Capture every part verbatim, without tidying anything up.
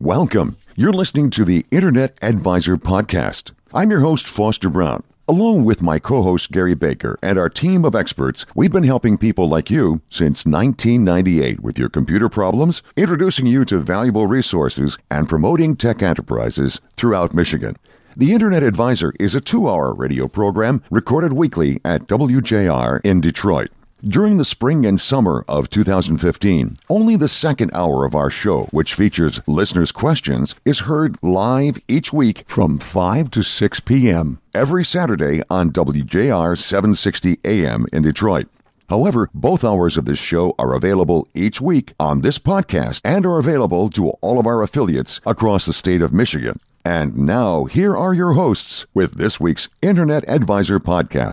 Welcome. You're listening to the Internet Advisor Podcast. I'm your host, Foster Brown. Along with my co-host, Gary Baker, and our team of experts, we've been helping people like you since nineteen ninety-eight with your computer problems, introducing you to valuable resources, and promoting tech enterprises throughout Michigan. The Internet Advisor is a two-hour radio program recorded weekly at W J R in Detroit. During the spring and summer of two thousand fifteen, only the second hour of our show, which features listeners' questions, is heard live each week from five to six p.m. every Saturday on W J R seven sixty A M in Detroit. However, both hours of this show are available each week on this podcast and are available to all of our affiliates across the state of Michigan. And now, here are your hosts with this week's Internet Advisor Podcast.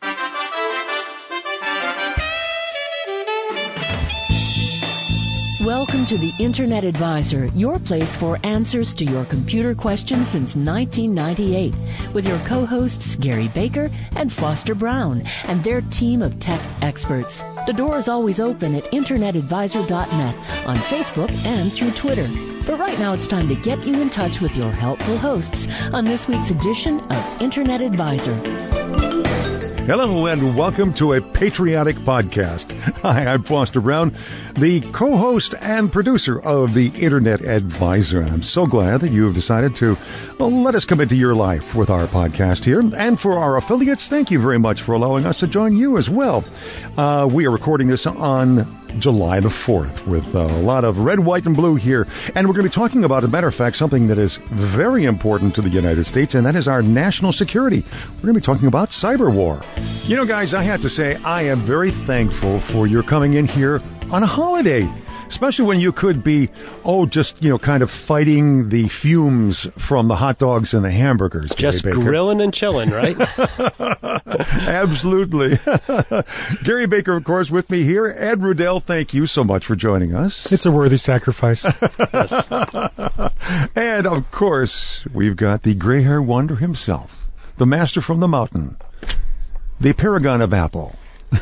Welcome to the Internet Advisor, your place for answers to your computer questions since nineteen ninety-eight, with your co-hosts Gary Baker and Foster Brown and their team of tech experts. The door is always open at internet advisor dot net, on Facebook and through Twitter. But right now it's time to get you in touch with your helpful hosts on this week's edition of Internet Advisor. Hello and welcome to a patriotic podcast. Hi, I'm Foster Brown, the co-host and producer of the Internet Advisor. And I'm so glad that you have decided to well, let us come into your life with our podcast here. And for our affiliates, thank you very much for allowing us to join you as well. Uh, we are recording this on July the fourth with a lot of red, white, and blue here. And we're going to be talking about, as a matter of fact, something that is very important to the United States, and that is our national security. We're going to be talking about cyber war. You know, guys, I have to say, I am very thankful for your coming in here on a holiday, especially when you could be, oh, just, you know, kind of fighting the fumes from the hot dogs and the hamburgers. Just grilling and chilling, right? Absolutely. Gary Baker, of course, with me here. Ed Rudell, thank you so much for joining us. It's a worthy sacrifice. Yes. And, of course, we've got the gray hair wonder himself, the master from the mountain, the paragon of Apple.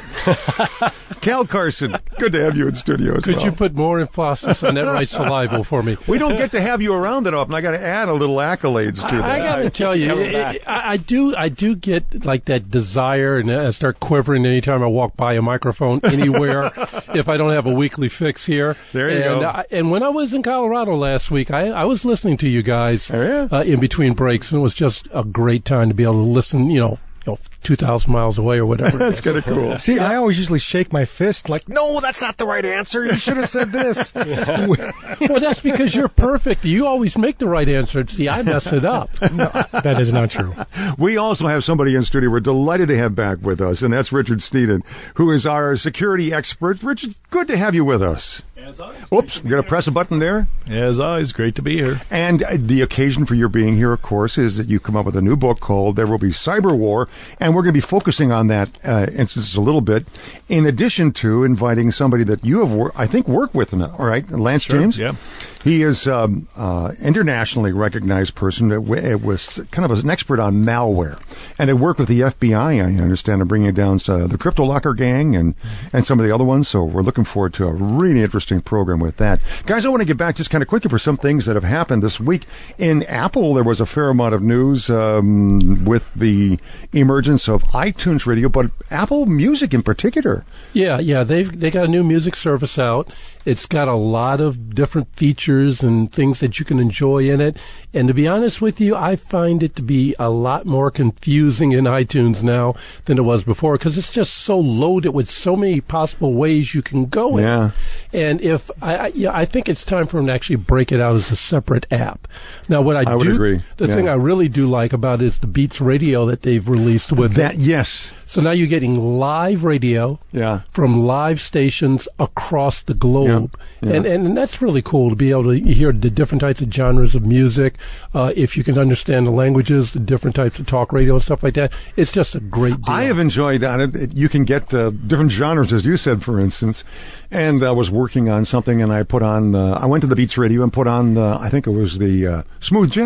Cal Carson, good to have you in studio as Could well. you put more emphasis on that right saliva for me? We don't get to have you around that often. I got to add a little accolades to that. I got to tell you, it, it, I, I do. I do get like that desire, and I start quivering anytime I walk by a microphone anywhere. If I don't have a weekly fix here, there you and, go. I, and when I was in Colorado last week, I, I was listening to you guys oh, yeah? uh, in between breaks, and it was just a great time to be able to listen. You know. You know, two thousand miles away or whatever. That's kind of cool. See, I always usually shake my fist like, no, that's not the right answer. You should have said this. Well, that's because you're perfect. You always make the right answer. See, I mess it up. No, that is not true. We also have somebody in studio we're delighted to have back with us, and that's Richard Sneeden, who is our security expert. Richard, good to have you with us. As always. Oops, we're going to press a button there. As always, great to be here. And the occasion for your being here, of course, is that you come up with a new book called There Will Be Cyber War, and we're going to be focusing on that uh, instance a little bit, in addition to inviting somebody that you have, wor- I think, worked with, all right, Lance Sure, James? yeah. He is um, uh, internationally recognized person that w- was kind of an expert on malware, and had worked with the F B I, I understand, in bringing down uh, the CryptoLocker gang and, and some of the other ones. So we're looking forward to a really interesting program with that. Guys, I want to get back just kind of quickly for some things that have happened this week. In Apple, there was a fair amount of news um, with the emergence of iTunes Radio, but Apple Music in particular. Yeah, yeah, they've they got a new music service out. It's got a lot of different features and things that you can enjoy in it. And to be honest with you, I find it to be a lot more confusing in iTunes now than it was before, because it's just so loaded with so many possible ways you can go in. Yeah. And if I, I, yeah, I think it's time for them to actually break it out as a separate app. Now, what I, I would do, agree. the Yeah. thing I really do like about it is the Beats Radio that they've released with That, it. yes. So now you're getting live radio Yeah. from live stations across the globe. Yeah. Yeah. And, and that's really cool to be able to hear the different types of genres of music. Uh, if you can understand the languages, the different types of talk radio and stuff like that, it's just a great deal. I have enjoyed on it. it. You can get uh, different genres, as you said, for instance. And I was working on something, and I put on, uh, I went to the Beats Radio and put on, uh, I think it was the uh, smooth jazz.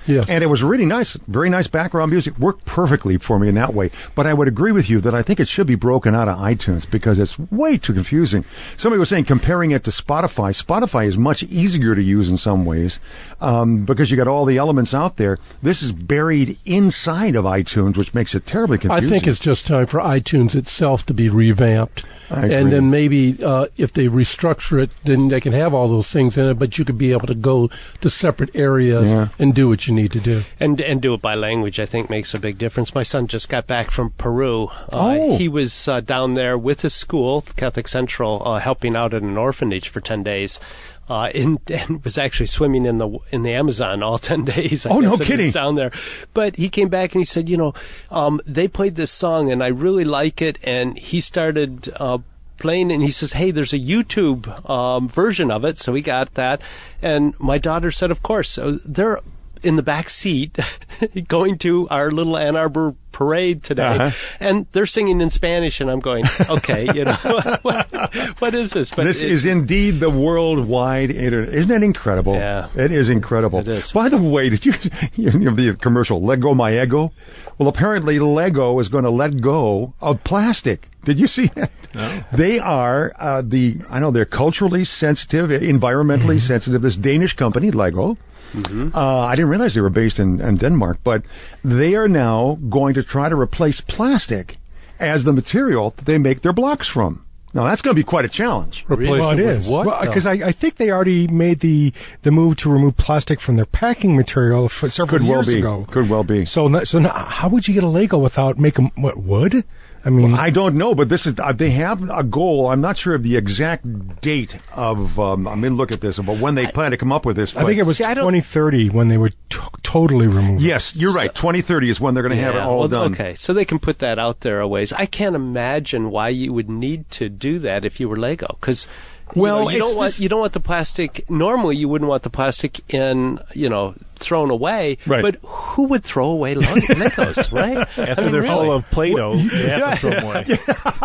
Yes. And it was really nice, very nice background music. Worked perfectly for me in that way. But I would agree with you that I think it should be broken out of iTunes because it's way too confusing. Somebody was saying comparing it to Spotify. Spotify is much easier to use in some ways um, because you got all the elements out there. This is buried inside of iTunes, which makes it terribly confusing. I think it's just time for iTunes itself to be revamped. I agree. And then maybe uh, if they restructure it, then they can have all those things in it, but you could be able to go to separate areas Yeah. and do what you need to do. And and do it by language, I think, makes a big difference. My son just got back from Peru. Uh, Oh. He was uh, down there with his school, Catholic Central, uh, helping out at an orphanage for ten days. Uh, and, and was actually swimming in the in the Amazon all ten days. I Oh, guess, no that he kidding. was down there. But he came back and he said, you know, um, they played this song and I really like it. And he started uh, playing and he says, hey, there's a YouTube um, version of it. So we got that. And my daughter said, of course. So they're in the back seat going to our little Ann Arbor parade today, Uh-huh. and they're singing in Spanish, and I'm going, okay, you know, what, what is this? But This it- is indeed the worldwide internet. Isn't that incredible? Yeah. It is incredible. It is. By the way, did you, you know, the commercial, Let Go My Ego? Well, apparently Lego is going to let go of plastic. Did you see that? No. They are uh, the, I know they're culturally sensitive, environmentally sensitive, this Danish company, Lego. Uh, I didn't realize they were based in, in Denmark, but they are now going to try to replace plastic as the material that they make their blocks from. Now, that's going to be quite a challenge. Replace Well, it with is what? because I, I think they already made the the move to remove plastic from their packing material for several Could well years be. ago. Could well be. So, no- so now, how would you get a Lego without making what wood? I mean, I don't know, but this is uh, they have a goal. I'm not sure of the exact date of. Um, I'm going to look at this, but when they plan to come up with this. I think but- it was See, I don't- twenty thirty when they would t- totally remove it. Yes, you're right. twenty thirty is when they're going to have it Yeah, all well, done. Okay, so they can put that out there a ways. I can't imagine why you would need to do that if you were Lego, because Well, you, know, you it's don't want this- you don't want the plastic. Normally, you wouldn't want the plastic in you know thrown away. Right. But who would throw away Le- Legos, right? After I mean, they're really. full of Play-Doh, you have to throw them away.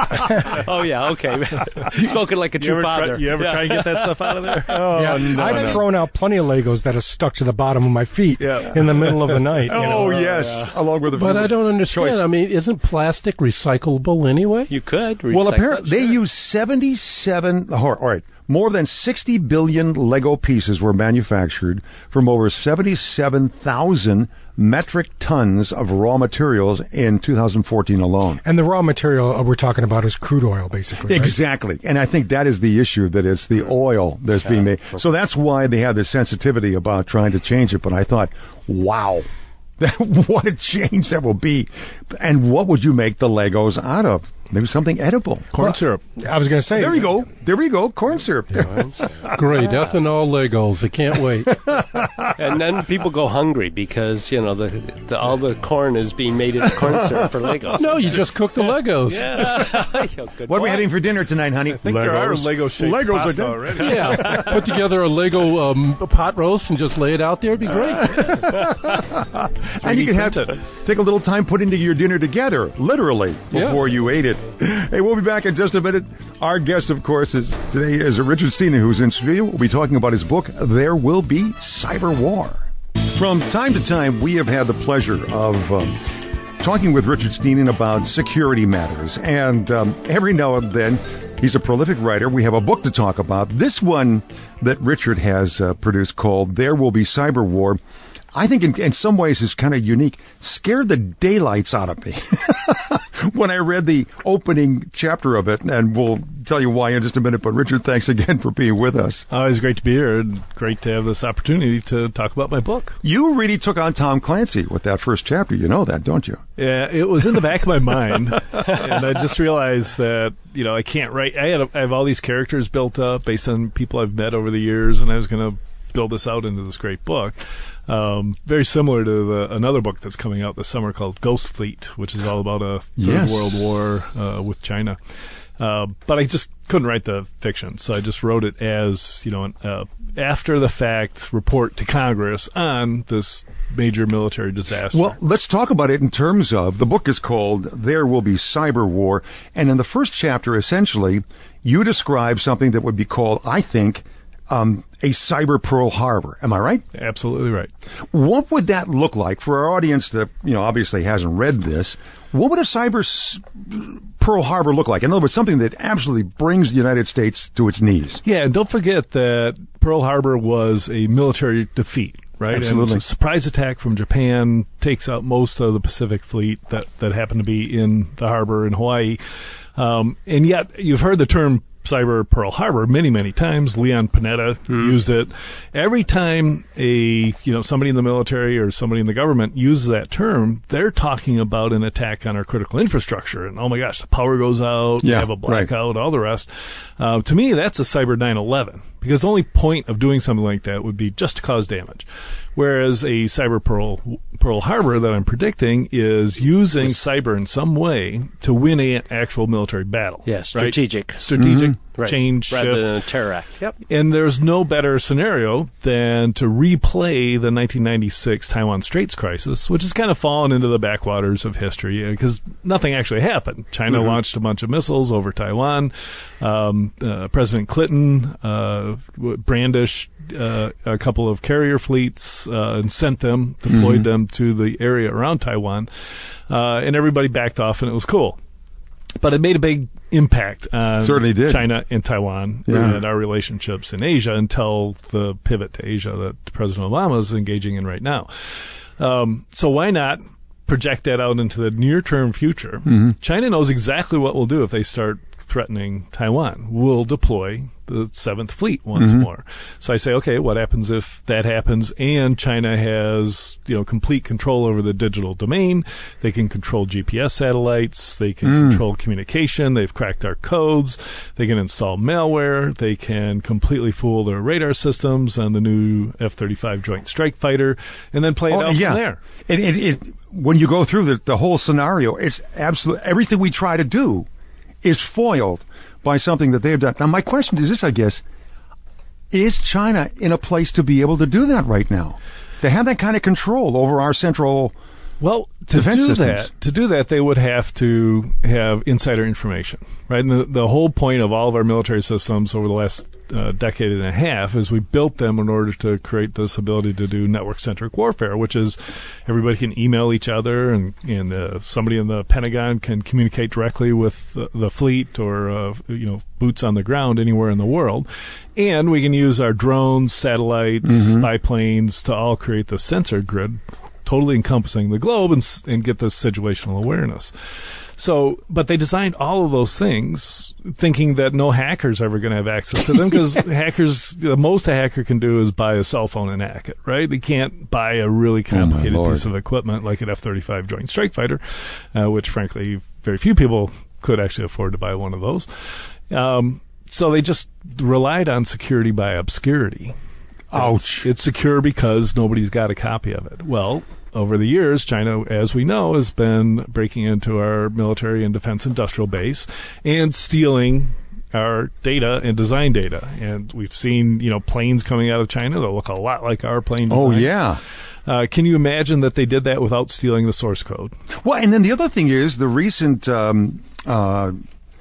Oh yeah, okay. Spoken like a You true ever, try, father. you ever Yeah. try and get that stuff out of there? Oh, Yeah, no, I've no. thrown out plenty of Legos that are stuck to the bottom of my feet Yeah. in the middle of the night. you know. Oh, yes, along with the. But I don't understand. choice. I mean, isn't plastic recyclable anyway? You could. Well, recycle apparently it, they sure. use seventy-seven. All right, more than sixty billion Lego pieces were manufactured from over seventy-seven thousand metric tons of raw materials in two thousand fourteen alone. And the raw material uh, we're talking about is crude oil, basically. right? Exactly. And I think that is the issue, that it's the oil that's being made. So that's why they have this sensitivity about trying to change it. But I thought, wow, what a change that will be. And what would you make the Legos out of? Maybe something edible. Corn syrup. I was going to say. There you go. There we go. Corn syrup. Great. Ethanol Legos. I can't wait. And then people go hungry because you know the, the all the corn is being made into corn syrup for Legos. No, you just cook the Legos. Yeah. Good What are we point. having for dinner tonight, honey? I think there are Lego-shaped Legos are pasta done. already. Yeah. Put together a Lego um, pot roast and just lay it out there. It'd be great. And you can have printed. take a little time putting your dinner together, literally, before Yes. you ate it. Hey, we'll be back in just a minute. Our guest, of course, is today is Richard Steena, who's in studio. We'll be talking about his book, There Will Be Cyber War. From time to time, we have had the pleasure of um, talking with Richard Steena about security matters. And um, every now and then, he's a prolific writer. We have a book to talk about. This one that Richard has uh, produced called There Will Be Cyber War, I think in, in some ways is kind of unique, scared the daylights out of me when I read the opening chapter of it, and we'll tell you why in just a minute. But Richard, thanks again for being with us. Always great to be here, and great to have this opportunity to talk about my book. You really took on Tom Clancy with that first chapter. You know that, don't you? Yeah, it was in the back of my mind, and I just realized that you know I can't write. I had a, I have all these characters built up based on people I've met over the years, and I was going to build this out into this great book. Um, very similar to the, another book that's coming out this summer called Ghost Fleet, which is all about a Third Yes. World War uh, with China. Uh, but I just couldn't write the fiction, so I just wrote it as you know an uh, after the fact report to Congress on this major military disaster. Well, let's talk about it in terms of the book is called There Will Be Cyber War. And in the first chapter, essentially, you describe something that would be called, I think, um, a cyber Pearl Harbor. Am I right? Absolutely right. What would that look like for our audience that, you know, obviously hasn't read this? What would a cyber s- Pearl Harbor look like? In other words, something that absolutely brings the United States to its knees. Yeah, and don't forget that Pearl Harbor was a military defeat, right? Absolutely. And a surprise attack from Japan takes out most of the Pacific fleet that, that happened to be in the harbor in Hawaii. Um, and yet, you've heard the term cyber Pearl Harbor many, many times. Leon Panetta Hmm. used it. Every time a, you know, somebody in the military or somebody in the government uses that term, they're talking about an attack on our critical infrastructure. And oh my gosh, the power goes out, we Yeah, have a right. blackout, all the rest. Uh, to me, that's a cyber nine eleven, because the only point of doing something like that would be just to cause damage. Whereas a cyber Pearl, Pearl Harbor that I'm predicting is using cyber in some way to win an actual military battle. Yeah, right? strategic. Strategic Right. change, Rather shift. than a terror act. Yep. And there's no better scenario than to replay the nineteen ninety-six Taiwan Straits crisis, which has kind of fallen into the backwaters of history because nothing actually happened. China Mm-hmm. launched a bunch of missiles over Taiwan. Um, uh, President Clinton uh, brandished uh, a couple of carrier fleets uh, and sent them, deployed them to the area around Taiwan. Uh, and everybody backed off, and it was cool. But it made a big impact on Certainly did. China and Taiwan Yeah. and our relationships in Asia until the pivot to Asia that President Obama is engaging in right now. Um, so why not project that out into the near-term future? Mm-hmm. China knows exactly what we'll do if they start threatening Taiwan. We'll deploy the Seventh Fleet once Mm-hmm. more. So I say, okay, what happens if that happens and China has, you know, complete control over the digital domain? They can control G P S satellites. They can Mm. control communication. They've cracked our codes. They can install malware. They can completely fool their radar systems on the new F thirty-five Joint Strike Fighter and then play it Oh, out yeah. from there. It, it, it, when you go through the, the whole scenario, it's absolute. Everything we try to do is foiled by something that they've done. Now, my question is this, I guess. Is China in a place to be able to do that right now? To have that kind of control over our central... Well, to Defense do systems. that, to do that, they would have to have insider information, right? And the, the whole point of all of our military systems over the last uh, decade and a half is we built them in order to create this ability to do network-centric warfare, which is everybody can email each other, and, and uh, somebody in the Pentagon can communicate directly with the, the fleet or uh, you know boots on the ground anywhere in the world, and we can use our drones, satellites, spy planes to all create the sensor grid, totally encompassing the globe and, s- and get this situational awareness. So, but they designed all of those things thinking that no hacker's ever going to have access to them because hackers, the most a hacker can do is buy a cell phone and hack it, right? They can't buy a really complicated Lord. piece of equipment like an F thirty-five Joint Strike Fighter, uh, which frankly, very few people could actually afford to buy one of those. Um, so they just relied on security by obscurity. Ouch. It's secure because nobody's got a copy of it. Well, over the years, China, as we know, has been breaking into our military and defense industrial base and stealing our data and design data. And we've seen, you know, planes coming out of China that look a lot like our plane design. Oh, yeah. Uh, can you imagine that they did that without stealing the source code? Well, and then the other thing is the recent um, uh,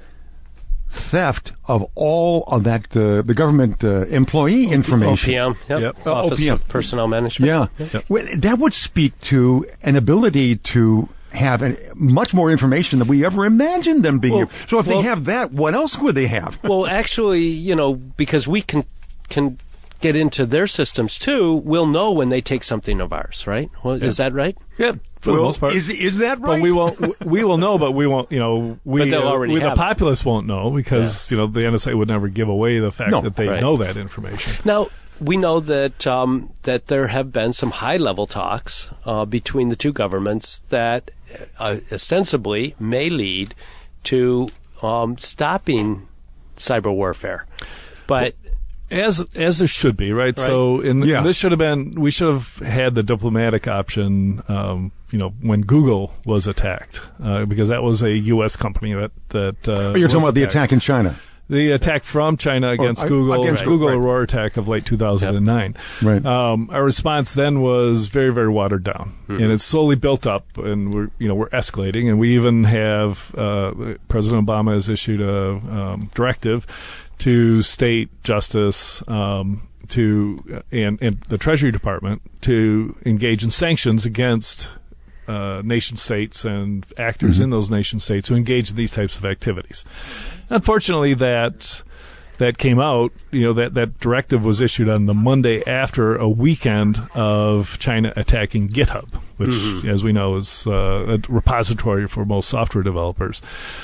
theft of all of that, uh, the government uh, employee information. O P M. Yep. Yep. Uh, Office O P M. of Personnel Management. Yeah. Well, that would speak to an ability to have an, much more information than we ever imagined them being. Well, so if well- they have that, what else would they have? Well, actually, you know, because we can can get into their systems too, we'll know when they take something of ours, right? Well, is that right? Yeah, for Well, the most part. Is, is that right? But we won't. We will know, but we won't. You know, we, But they'll uh, already we, the have it. populace won't know because you know the N S A would never give away the fact No, that they right. know that information. Now, we know that um, that there have been some high-level talks uh, between the two governments that uh, ostensibly may lead to um, stopping cyber warfare. But As as there should be, right? Right. So in Yeah. this should have been we should have had the diplomatic option. Um, you know, when Google was attacked, uh, because that was a U S company that that. Uh, Oh, you're was talking about the attacked. attack in China. The attack from China against uh, Google, against Google Google, right. Aurora attack of late two thousand nine. Right. Um, our response then was very, very watered down, Mm-hmm. and it's slowly built up, and we're, you know, we're escalating, and we even have uh, President Obama has issued a um, directive to state justice um, to uh, and, and the Treasury Department to engage in sanctions against uh, nation states and actors mm-hmm. in those nation states who engage in these types of activities. Unfortunately, that that came out, you know, that, that directive was issued on the Monday after a weekend of China attacking GitHub, which, mm-hmm. as we know, is uh, a repository for most software developers.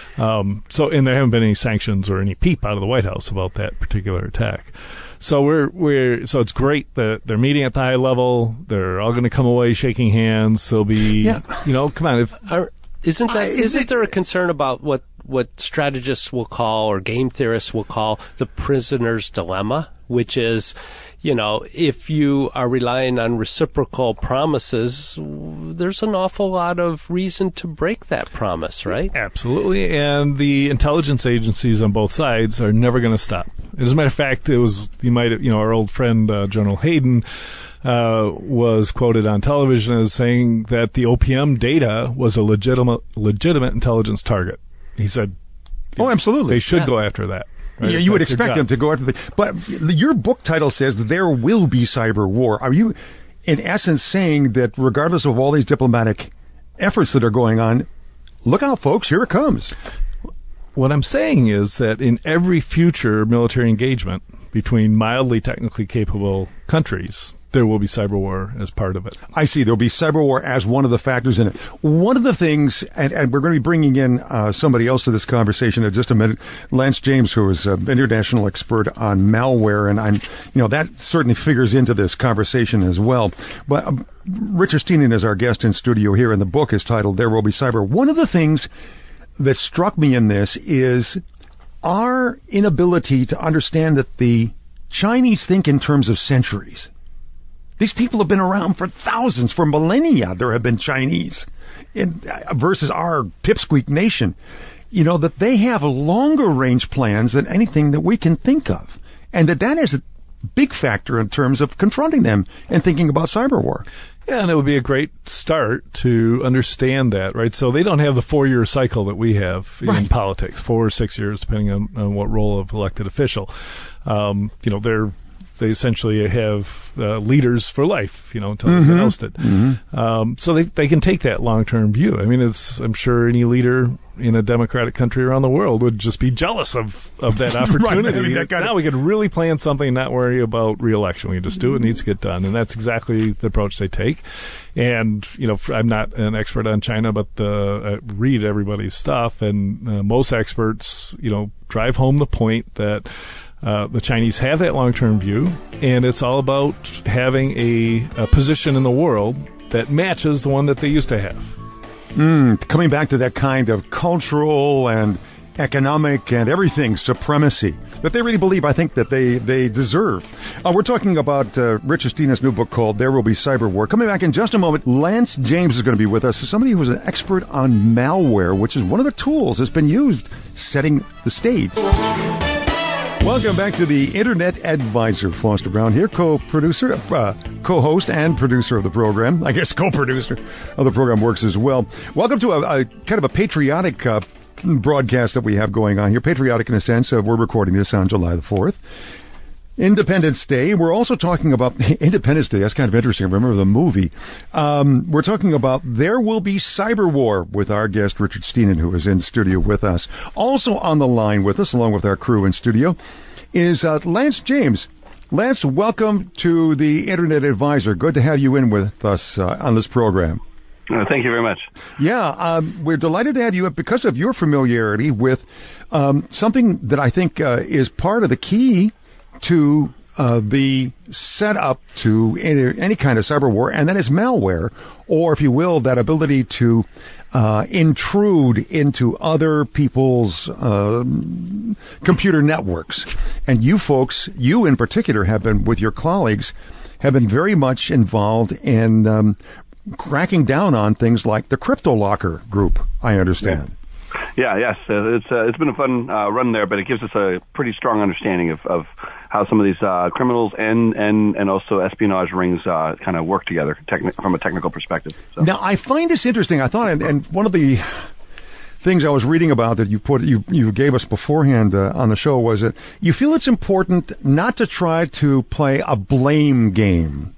Um, so, and there haven't been any sanctions or any peep out of the White House about that particular attack. So we're we're so it's great that they're meeting at the high level. They're all going to come away shaking hands. They'll be, yeah. you know, come on. If, Are, isn't that uh, isn't it, there a concern about what what strategists will call or game theorists will call the prisoner's dilemma, which is, you know, if you are relying on reciprocal promises, there's an awful lot of reason to break that promise, right? Absolutely. And the intelligence agencies on both sides are never going to stop. As a matter of fact, it was, you might have, you know, our old friend, uh, General Hayden, uh, was quoted on television as saying that the O P M data was a legitimate, legitimate intelligence target. He said, oh, absolutely. They should yeah. go after that. Right? Yeah, you would That's expect them to go after the. But your book title says there will be cyber war. Are you, in essence, saying that regardless of all these diplomatic efforts that are going on, look out, folks, here it comes? What I'm saying is that in every future military engagement between mildly technically capable countries, there will be cyber war as part of it. I see. There'll be cyber war as one of the factors in it. One of the things, and, and we're going to be bringing in uh, somebody else to this conversation in just a minute, Lance James, who is an international expert on malware, and I'm, you know, that certainly figures into this conversation as well. But um, Richard Stiennon is our guest in studio here, and the book is titled "There Will Be Cyber." One of the things that struck me in this is our inability to understand that the Chinese think in terms of centuries. These people have been around for thousands, for millennia. There have been Chinese in, uh, versus our pipsqueak nation. You know, that they have longer range plans than anything that we can think of. And that that is a big factor in terms of confronting them and thinking about cyber war. Yeah, and it would be a great start to understand that, right? So they don't have the four-year cycle that we have in right. politics, four or six years, depending on, on what role of elected official. Um, you know, they're They essentially have uh, leaders for life, you know, until mm-hmm. they're ousted. Mm-hmm. Um, so they they can take that long-term view. I mean, it's I'm sure any leader in a democratic country around the world would just be jealous of, of that opportunity. Right, I mean, that kind now of... we could really plan something and not worry about re-election. We can just do what needs to get done. And that's exactly the approach they take. And, you know, I'm not an expert on China, but the, I read everybody's stuff. And uh, most experts, you know, drive home the point that Uh, the Chinese have that long-term view, and it's all about having a, a position in the world that matches the one that they used to have. Mm, coming back to that kind of cultural and economic and everything supremacy that they really believe, I think, that they, they deserve. Uh, we're talking about uh, Richard Stiennon's new book called There Will Be Cyber War. Coming back in just a moment, Lance James is going to be with us. Somebody who's an expert on malware, which is one of the tools that's been used setting the stage. Welcome back to the Internet Advisor. Foster Brown here, co-producer, uh, co-host and producer of the program. I guess co-producer of the program works as well. Welcome to a, a kind of a patriotic uh, broadcast that we have going on here. Patriotic in a sense. Uh, we're recording this on July the fourth. Independence Day. We're also talking about Independence Day. That's kind of interesting. I remember the movie. Um, we're talking about There Will Be Cyber War with our guest, Richard Stiennon, who is in studio with us. Also on the line with us, along with our crew in studio, is uh, Lance James. Lance, welcome to the Internet Advisor. Good to have you in with us uh, on this program. Oh, thank you very much. Yeah, um, we're delighted to have you because of your familiarity with um, something that I think uh, is part of the key to uh, the setup to any, any kind of cyber war, and that is malware, or if you will, that ability to uh, intrude into other people's uh, computer networks. And you folks, you in particular, have been, with your colleagues, have been very much involved in um, cracking down on things like the CryptoLocker group, I understand. Yeah. Yeah, yes, uh, it's uh, it's been a fun uh, run there, but it gives us a pretty strong understanding of, of how some of these uh, criminals and, and, and also espionage rings uh, kind of work together techni- from a technical perspective. So. Now, I find this interesting. I thought, and, and one of the things I was reading about that you put you you gave us beforehand uh, on the show was that you feel it's important not to try to play a blame game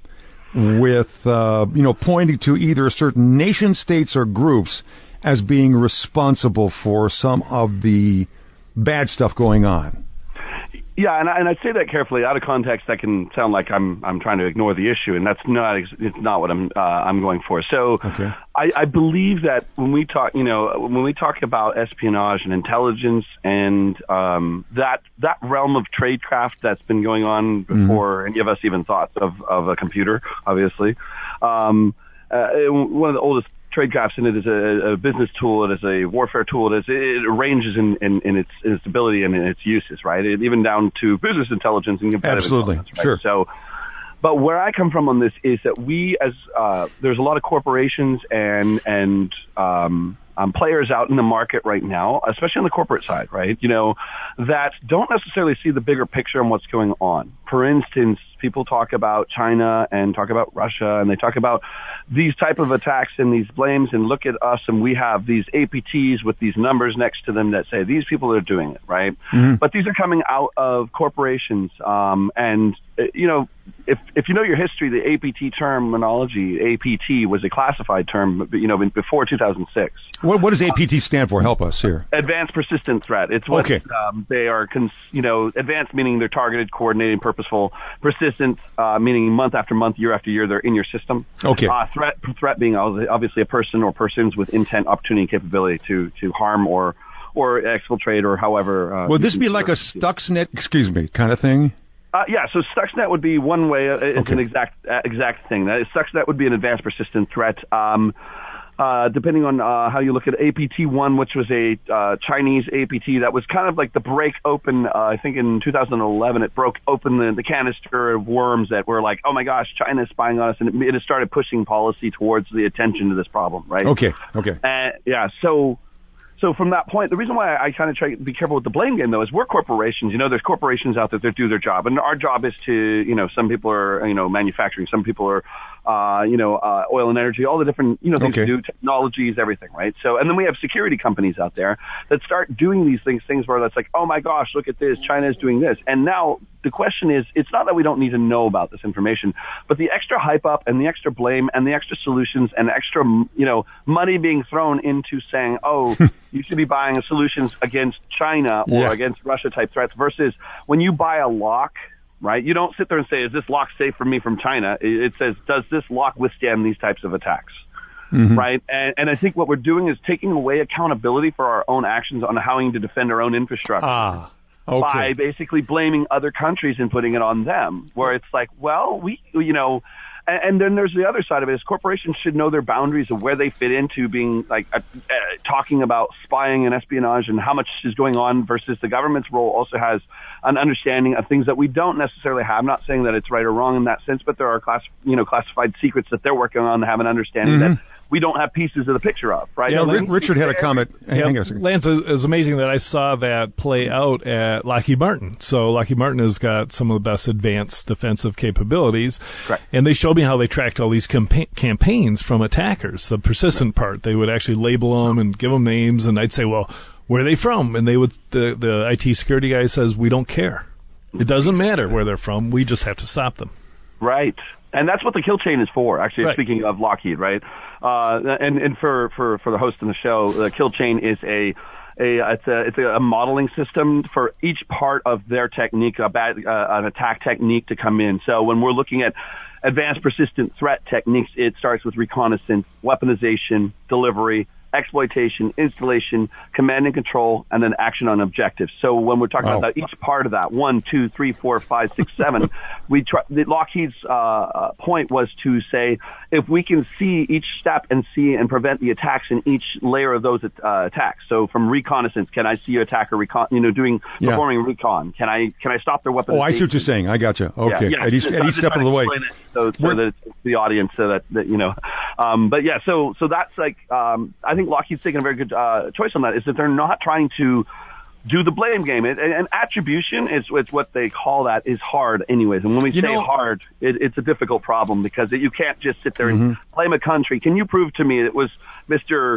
with uh, you know pointing to either certain nation states or groups as being responsible for some of the bad stuff going on. Yeah, and I, and I say that carefully. Out of context, that can sound like I'm I'm trying to ignore the issue, and that's not it's not what I'm uh, I'm going for. So, okay. I, I believe that when we talk, you know, when we talk about espionage and intelligence and um, that that realm of tradecraft that's been going on before mm-hmm. any of us even thought of of a computer, obviously, um, uh, one of the oldest tradecrafts in it is a, a business tool. It is a warfare tool. It, is, it ranges in, in, in, its, in its ability and in its uses, right? It, even down to business intelligence and competitive Absolutely. intelligence. Right? Sure. So, but where I come from on this is that we, as uh, there's a lot of corporations and and um, um, players out in the market right now, especially on the corporate side, right? You know, that don't necessarily see the bigger picture on what's going on. For instance, people talk about China and talk about Russia, and they talk about these type of attacks and these blames, and look at us, and we have these A P Ts with these numbers next to them that say these people are doing it, right? Mm-hmm. But these are coming out of corporations, um, and you know, if if you know your history, the A P T terminology, A P T was a classified term, you know, before two thousand six. What what does A P T stand for? Help us here. Advanced Persistent Threat. It's what okay. um, they are, cons- you know, advanced meaning they're targeted, coordinated, purposeful. Persistent uh, meaning month after month, year after year, they're in your system. Okay. Uh, threat threat being obviously a person or persons with intent, opportunity, and capability to to harm or or exfiltrate or however. Uh, Would this be like a Stuxnet, excuse me, kind of thing? Uh, yeah, so Stuxnet would be one way. Uh, it's okay. an exact uh, exact thing. That is, Stuxnet would be an advanced persistent threat. Um, uh, depending on uh, how you look at A P T one, which was a uh, Chinese A P T that was kind of like the break open. Uh, I think in two thousand eleven, it broke open the, the canister of worms that were like, oh my gosh, China is spying on us, and it, it started pushing policy towards the attention to this problem, right? Okay, okay. Uh, yeah, so. So from that point, the reason why I kind of try to be careful with the blame game, though, is we're corporations. You know, there's corporations out there that do their job. And our job is to, you know, some people are, you know, manufacturing. Some people are, uh, you know, uh, oil and energy, all the different, you know, things okay. to do, technologies, everything, right? So, and then we have security companies out there that start doing these things, things where that's like, oh, my gosh, look at this. China is doing this. And now the question is, it's not that we don't need to know about this information, but the extra hype up and the extra blame and the extra solutions and extra, you know, money being thrown into saying, oh, you should be buying solutions against China or yeah. against Russia type threats versus when you buy a lock, right? You don't sit there and say, is this lock safe for me from China? It says, does this lock withstand these types of attacks? Mm-hmm. Right. And, and I think what we're doing is taking away accountability for our own actions on how to defend our own infrastructure. Ah. Okay. By basically blaming other countries and putting it on them, where it's like, well, we, you know, and, and then there's the other side of it is corporations should know their boundaries of where they fit into being like uh, uh, talking about spying and espionage and how much is going on versus the government's role also has an understanding of things that we don't necessarily have. I'm not saying that it's right or wrong in that sense, but there are class, you know, classified secrets that they're working on to have an understanding mm-hmm. that we don't have pieces of the picture of, right? Yeah, Lance, Richard had a comment. Yeah, Hang on a second. Lance, it was amazing that I saw that play out at Lockheed Martin. So Lockheed Martin has got some of the best advanced defensive capabilities. Correct. And they showed me how they tracked all these campa- campaigns from attackers. The persistent part, they would actually label them and give them names, and I'd say, well, where are they from? And they would. The, the I T security guy says, we don't care. It doesn't matter where they're from. We just have to stop them. Right. And that's what the kill chain is for, actually, right. Speaking of Lockheed, right? Uh, and, and for, for, for the host of the show, the kill chain is a, a it's a it's a modeling system for each part of their technique, a bad, uh, an attack technique to come in. So when we're looking at advanced persistent threat techniques, it starts with reconnaissance, weaponization, delivery, exploitation, installation, command and control, and then action on objectives. So when we're talking wow. about each part of that, one, two, three, four, five, six, seven, we try, the Lockheed's uh, point was to say, if we can see each step and see and prevent the attacks in each layer of those uh, attacks. So from reconnaissance, can I see your attacker recon, you know, doing yeah. performing recon? Can I can I stop their weapons? Oh, I see what you're saying. I got you. Okay, yeah, yeah. at each, at each step of the way. So, so that it's the audience, so that, that you know. Um, but yeah, so so that's like um, I think Lockheed's taken a very good uh, choice on that. Is that they're not trying to do the blame game. It, and, and attribution is it's what they call that is hard anyways. And when we you say know, hard, it, it's a difficult problem because it, you can't just sit there mm-hmm. and blame a country. Can you prove to me it was Mister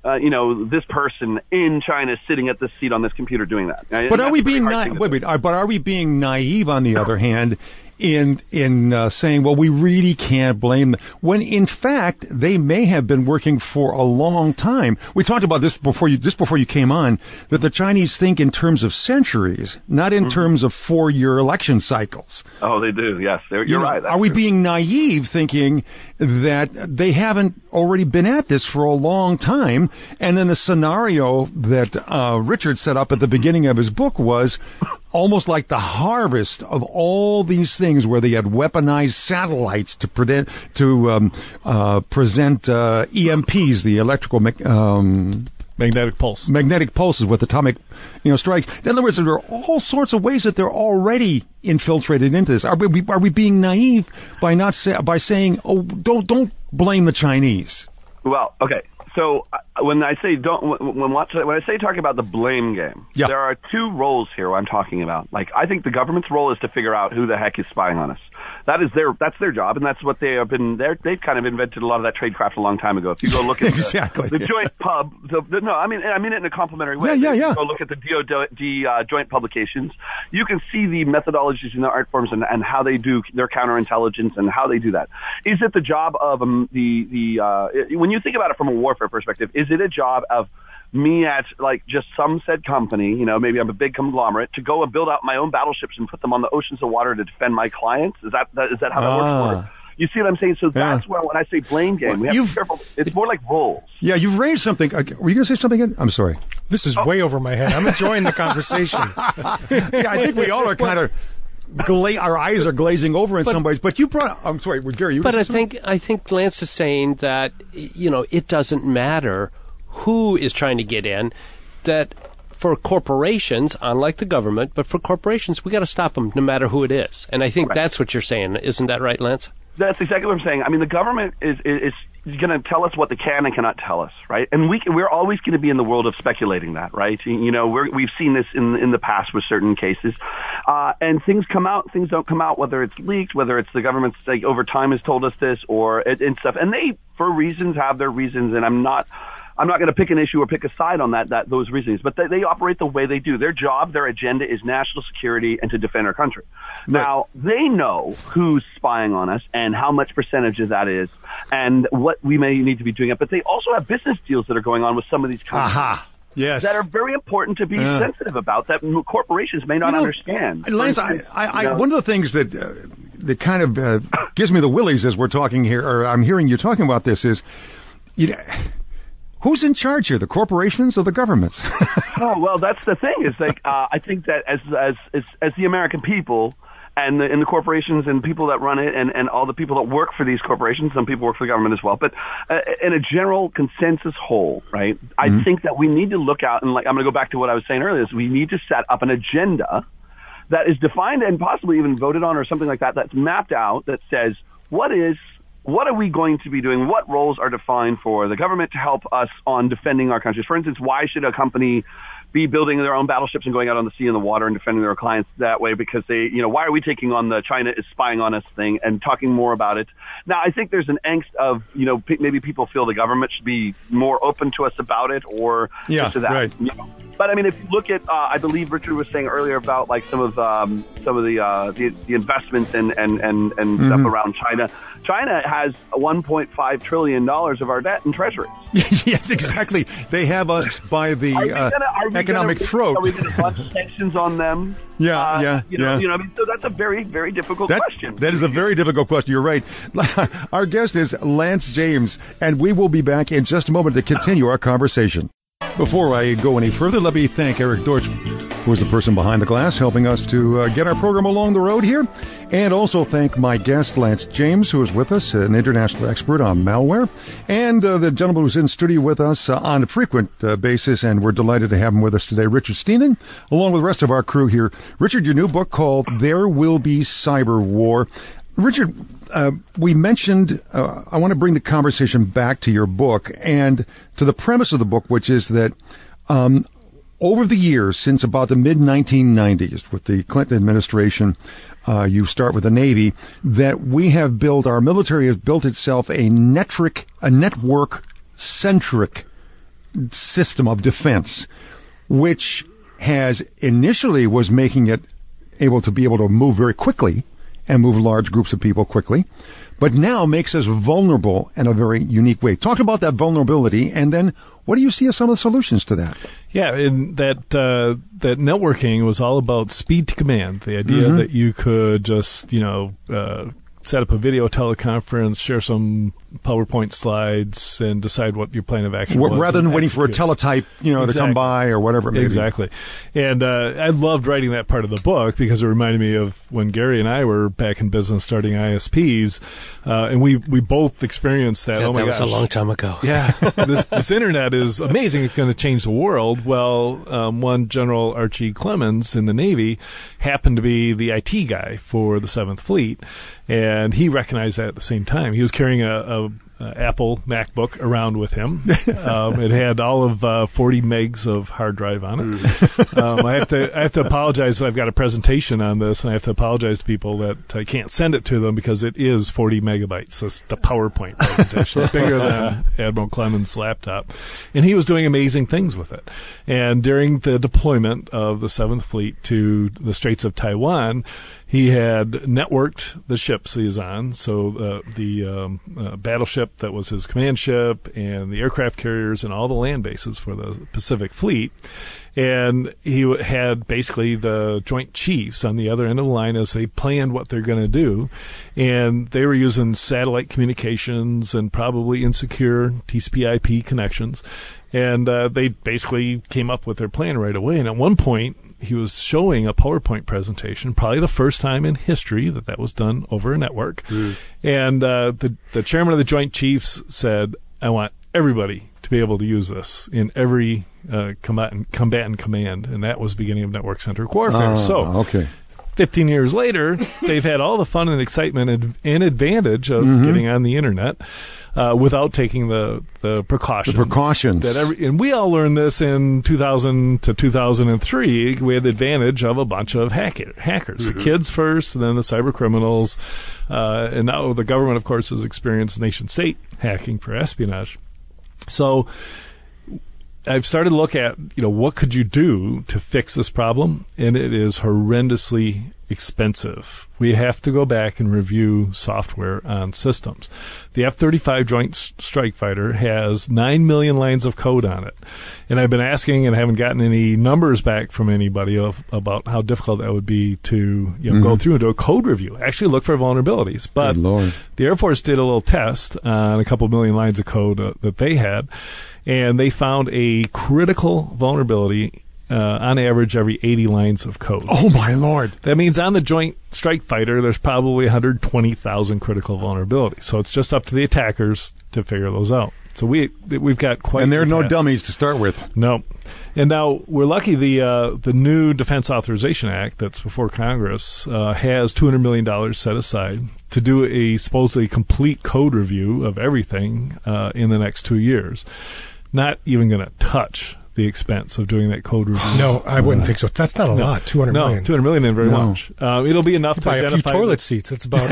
uh, you know, this person in China sitting at this seat on this computer doing that. And but are we being na- na- wait, wait, uh, but are we being naive on the other hand in in uh, saying, well, we really can't blame them, when in fact they may have been working for a long time? We talked about this before you just before you came on, that the Chinese think in terms of centuries, not in mm-hmm. terms of four-year election cycles. Oh, they do. Yes, They're, you're you know, right. That's are we true. being naive thinking that they haven't already been at this for a long time? And then the scenario that uh, Richard set up at the beginning of his book was almost like the harvest of all these things where they had weaponized satellites to present to um, uh, present uh, E M Ps, the electrical me- um, magnetic pulse, magnetic pulses with atomic, you know, strikes. In other words, there are all sorts of ways that they're already infiltrated into this. Are we are we being naive by not say, by saying, oh, don't don't blame the Chinese? Well, okay. So uh, when I say don't, when, when, when I say talking about the blame game, yeah. there are two roles here I'm talking about. Like, I think the government's role is to figure out who the heck is spying on us. That is their, that's their job, and that's what they have been, they're, they've kind of invented a lot of that tradecraft a long time ago. If you go look at exactly. the, the joint pub, the, the, no, I mean, I mean it in a complimentary way. Yeah, yeah, yeah. If you go look at the D O D uh, joint publications, you can see the methodologies and the art forms and, and how they do their counterintelligence and how they do that. Is it the job of um, the, the uh, when you think about it from a warfare perspective, is it a job of me at like just some said company, you know, maybe I'm a big conglomerate, to go and build out my own battleships and put them on the oceans of water to defend my clients? Is that, that is that how that ah. works? You see what I'm saying? So that's yeah. where when I say blame game, we have to be careful. It's more like roles. Yeah, you've raised something. Uh, were you going to say something again? I'm sorry. This is oh. way over my head. I'm enjoying the conversation. Yeah, I think we all are kind of. Gla- our eyes are glazing over in but, some ways, but you brought. I'm sorry, Gary. You but I something? think I think Lance is saying that, you know, it doesn't matter who is trying to get in. That for corporations, unlike the government, but for corporations, we got to stop them no matter who it is. And I think right. that's what you're saying, isn't that right, Lance? That's exactly what I'm saying. I mean, the government is is, is going to tell us what they can and cannot tell us, right? And we we're always going to be in the world of speculating that, right? You know, we're, we've seen this in in the past with certain cases, uh, and things come out, things don't come out, whether it's leaked, whether it's the government's like over time has told us this or it, and stuff, and they for reasons have their reasons, and I'm not. I'm not going to pick an issue or pick a side on that, that those reasons, but they, they operate the way they do. Their job, their agenda is national security and to defend our country. Right. Now, they know who's spying on us and how much percentage of that is and what we may need to be doing it, but they also have business deals that are going on with some of these countries. Aha. Yes. That are very important to be uh, sensitive about that corporations may not you know, understand. Lance, instance, I, I, I, one of the things that uh, that kind of uh, gives me the willies as we're talking here, or I'm hearing you talking about this, is, you know, who's in charge here, the corporations or the governments? Oh, well, that's the thing. Is like uh, I think that as as as, as the American people and the, and the corporations and people that run it and, and all the people that work for these corporations, some people work for the government as well, but uh, in a general consensus whole, right? I mm-hmm. think that we need to look out and like I'm going to go back to what I was saying earlier. Is we need to set up an agenda that is defined and possibly even voted on or something like that. That's mapped out that says what is. What are we going to be doing? What roles are defined for the government to help us on defending our countries? For instance, why should a company be building their own battleships and going out on the sea and the water and defending their clients that way? Because they, you know, why are we taking on the China is spying on us thing and talking more about it? Now, I think there's an angst of, you know, p- maybe people feel the government should be more open to us about it or yeah, to that. Right. You know? But I mean, if you look at, uh, I believe Richard was saying earlier about like some of um, some of the, uh, the the investments and and and, and mm-hmm. stuff around China. China has one point five trillion dollars of our debt in treasuries. Yes, exactly. They have us by the are uh, gonna, are economic gonna, throat. Are we going to launch sanctions on them? Yeah, uh, yeah, you know, yeah. You know, I mean, so that's a very, very difficult that, question. That is a very difficult question. You're right. Our guest is Lance James, and we will be back in just a moment to continue our conversation. Before I go any further, let me thank Eric Deutsch, who is the person behind the glass, helping us to uh, get our program along the road here. And also thank my guest, Lance James, who is with us, an international expert on malware, and uh, the gentleman who's in studio with us uh, on a frequent uh, basis, and we're delighted to have him with us today, Richard Steenan, along with the rest of our crew here. Richard, your new book called There Will Be Cyber War. Richard, uh, we mentioned, uh, I want to bring the conversation back to your book and to the premise of the book, which is that um, over the years, since about the mid nineteen nineties, with the Clinton administration, uh, you start with the Navy, that we have built, our military has built itself a netric, a network-centric system of defense, which has initially was making it able to be able to move very quickly and move large groups of people quickly, but now makes us vulnerable in a very unique way. Talk about that vulnerability, and then what do you see as some of the solutions to that? Yeah, and that uh, that networking was all about speed to command. The idea mm-hmm. that you could just, you know, uh, set up a video teleconference, share some PowerPoint slides, and decide what your plan of action was. Rather than waiting for a teletype, you know, exactly. to come by or whatever it may exactly. be. Exactly. And uh, I loved writing that part of the book because it reminded me of when Gary and I were back in business starting I S Ps, uh, and we, we both experienced that. God, oh my that was gosh. a long time ago. Yeah. this, this internet is amazing. It's going to change the world. Well, um, one General Archie Clemens in the Navy happened to be the I T guy for the Seventh Fleet, and he recognized that at the same time. He was carrying a, a, a Apple MacBook around with him. Um, it had all of uh, forty megs of hard drive on it. Mm. um, I have to I have to apologize that I've got a presentation on this, and I have to apologize to people that I can't send it to them because it is forty megabytes. That's the PowerPoint presentation. It's bigger than Admiral Clemens' laptop. And he was doing amazing things with it. And during the deployment of the Seventh Fleet to the Straits of Taiwan, he had networked the ships he was on, so uh, the um, uh, battleship that was his command ship and the aircraft carriers and all the land bases for the Pacific Fleet. And he had basically the Joint Chiefs on the other end of the line as they planned what they're going to do. And they were using satellite communications and probably insecure T C P I P connections. And uh, they basically came up with their plan right away. And at one point, he was showing a PowerPoint presentation, probably the first time in history that that was done over a network. Mm. And uh, the, the chairman of the Joint Chiefs said, I want everybody to be able to use this in every uh, combatant, combatant command. And that was the beginning of network-centric warfare. Oh, so okay. fifteen years later, they've had all the fun and excitement and, and advantage of mm-hmm. getting on the Internet. Uh, without taking the, the precautions. The precautions. That every, and we all learned this in two thousand to two thousand three. We had the advantage of a bunch of hacker, hackers. Mm-hmm. The kids first, and then the cyber criminals. Uh, and now the government, of course, has experienced nation-state hacking for espionage. So I've started to look at, you know, what could you do to fix this problem? And it is horrendously expensive. We have to go back and review software on systems. The F thirty-five Joint Strike Fighter has nine million lines of code on it. And I've been asking and haven't gotten any numbers back from anybody of, about how difficult that would be to, you know, mm-hmm. go through and do a code review, actually look for vulnerabilities. But the Air Force did a little test on a couple million lines of code uh, that they had, and they found a critical vulnerability Uh, on average, every eighty lines of code. Oh, my Lord. That means on the Joint Strike Fighter, there's probably one hundred twenty thousand critical vulnerabilities. So it's just up to the attackers to figure those out. So we, we've got quite... And there are no task. dummies to start with. No. And now we're lucky the uh, the new Defense Authorization Act that's before Congress uh, has two hundred million dollars set aside to do a supposedly complete code review of everything uh, in the next two years. Not even going to touch the expense of doing that code review. No, I wouldn't think so. That's not a no. lot. Two hundred no, million. two hundred million isn't very no. much. Uh, it'll be enough to buy identify a few toilet the, seats. That's about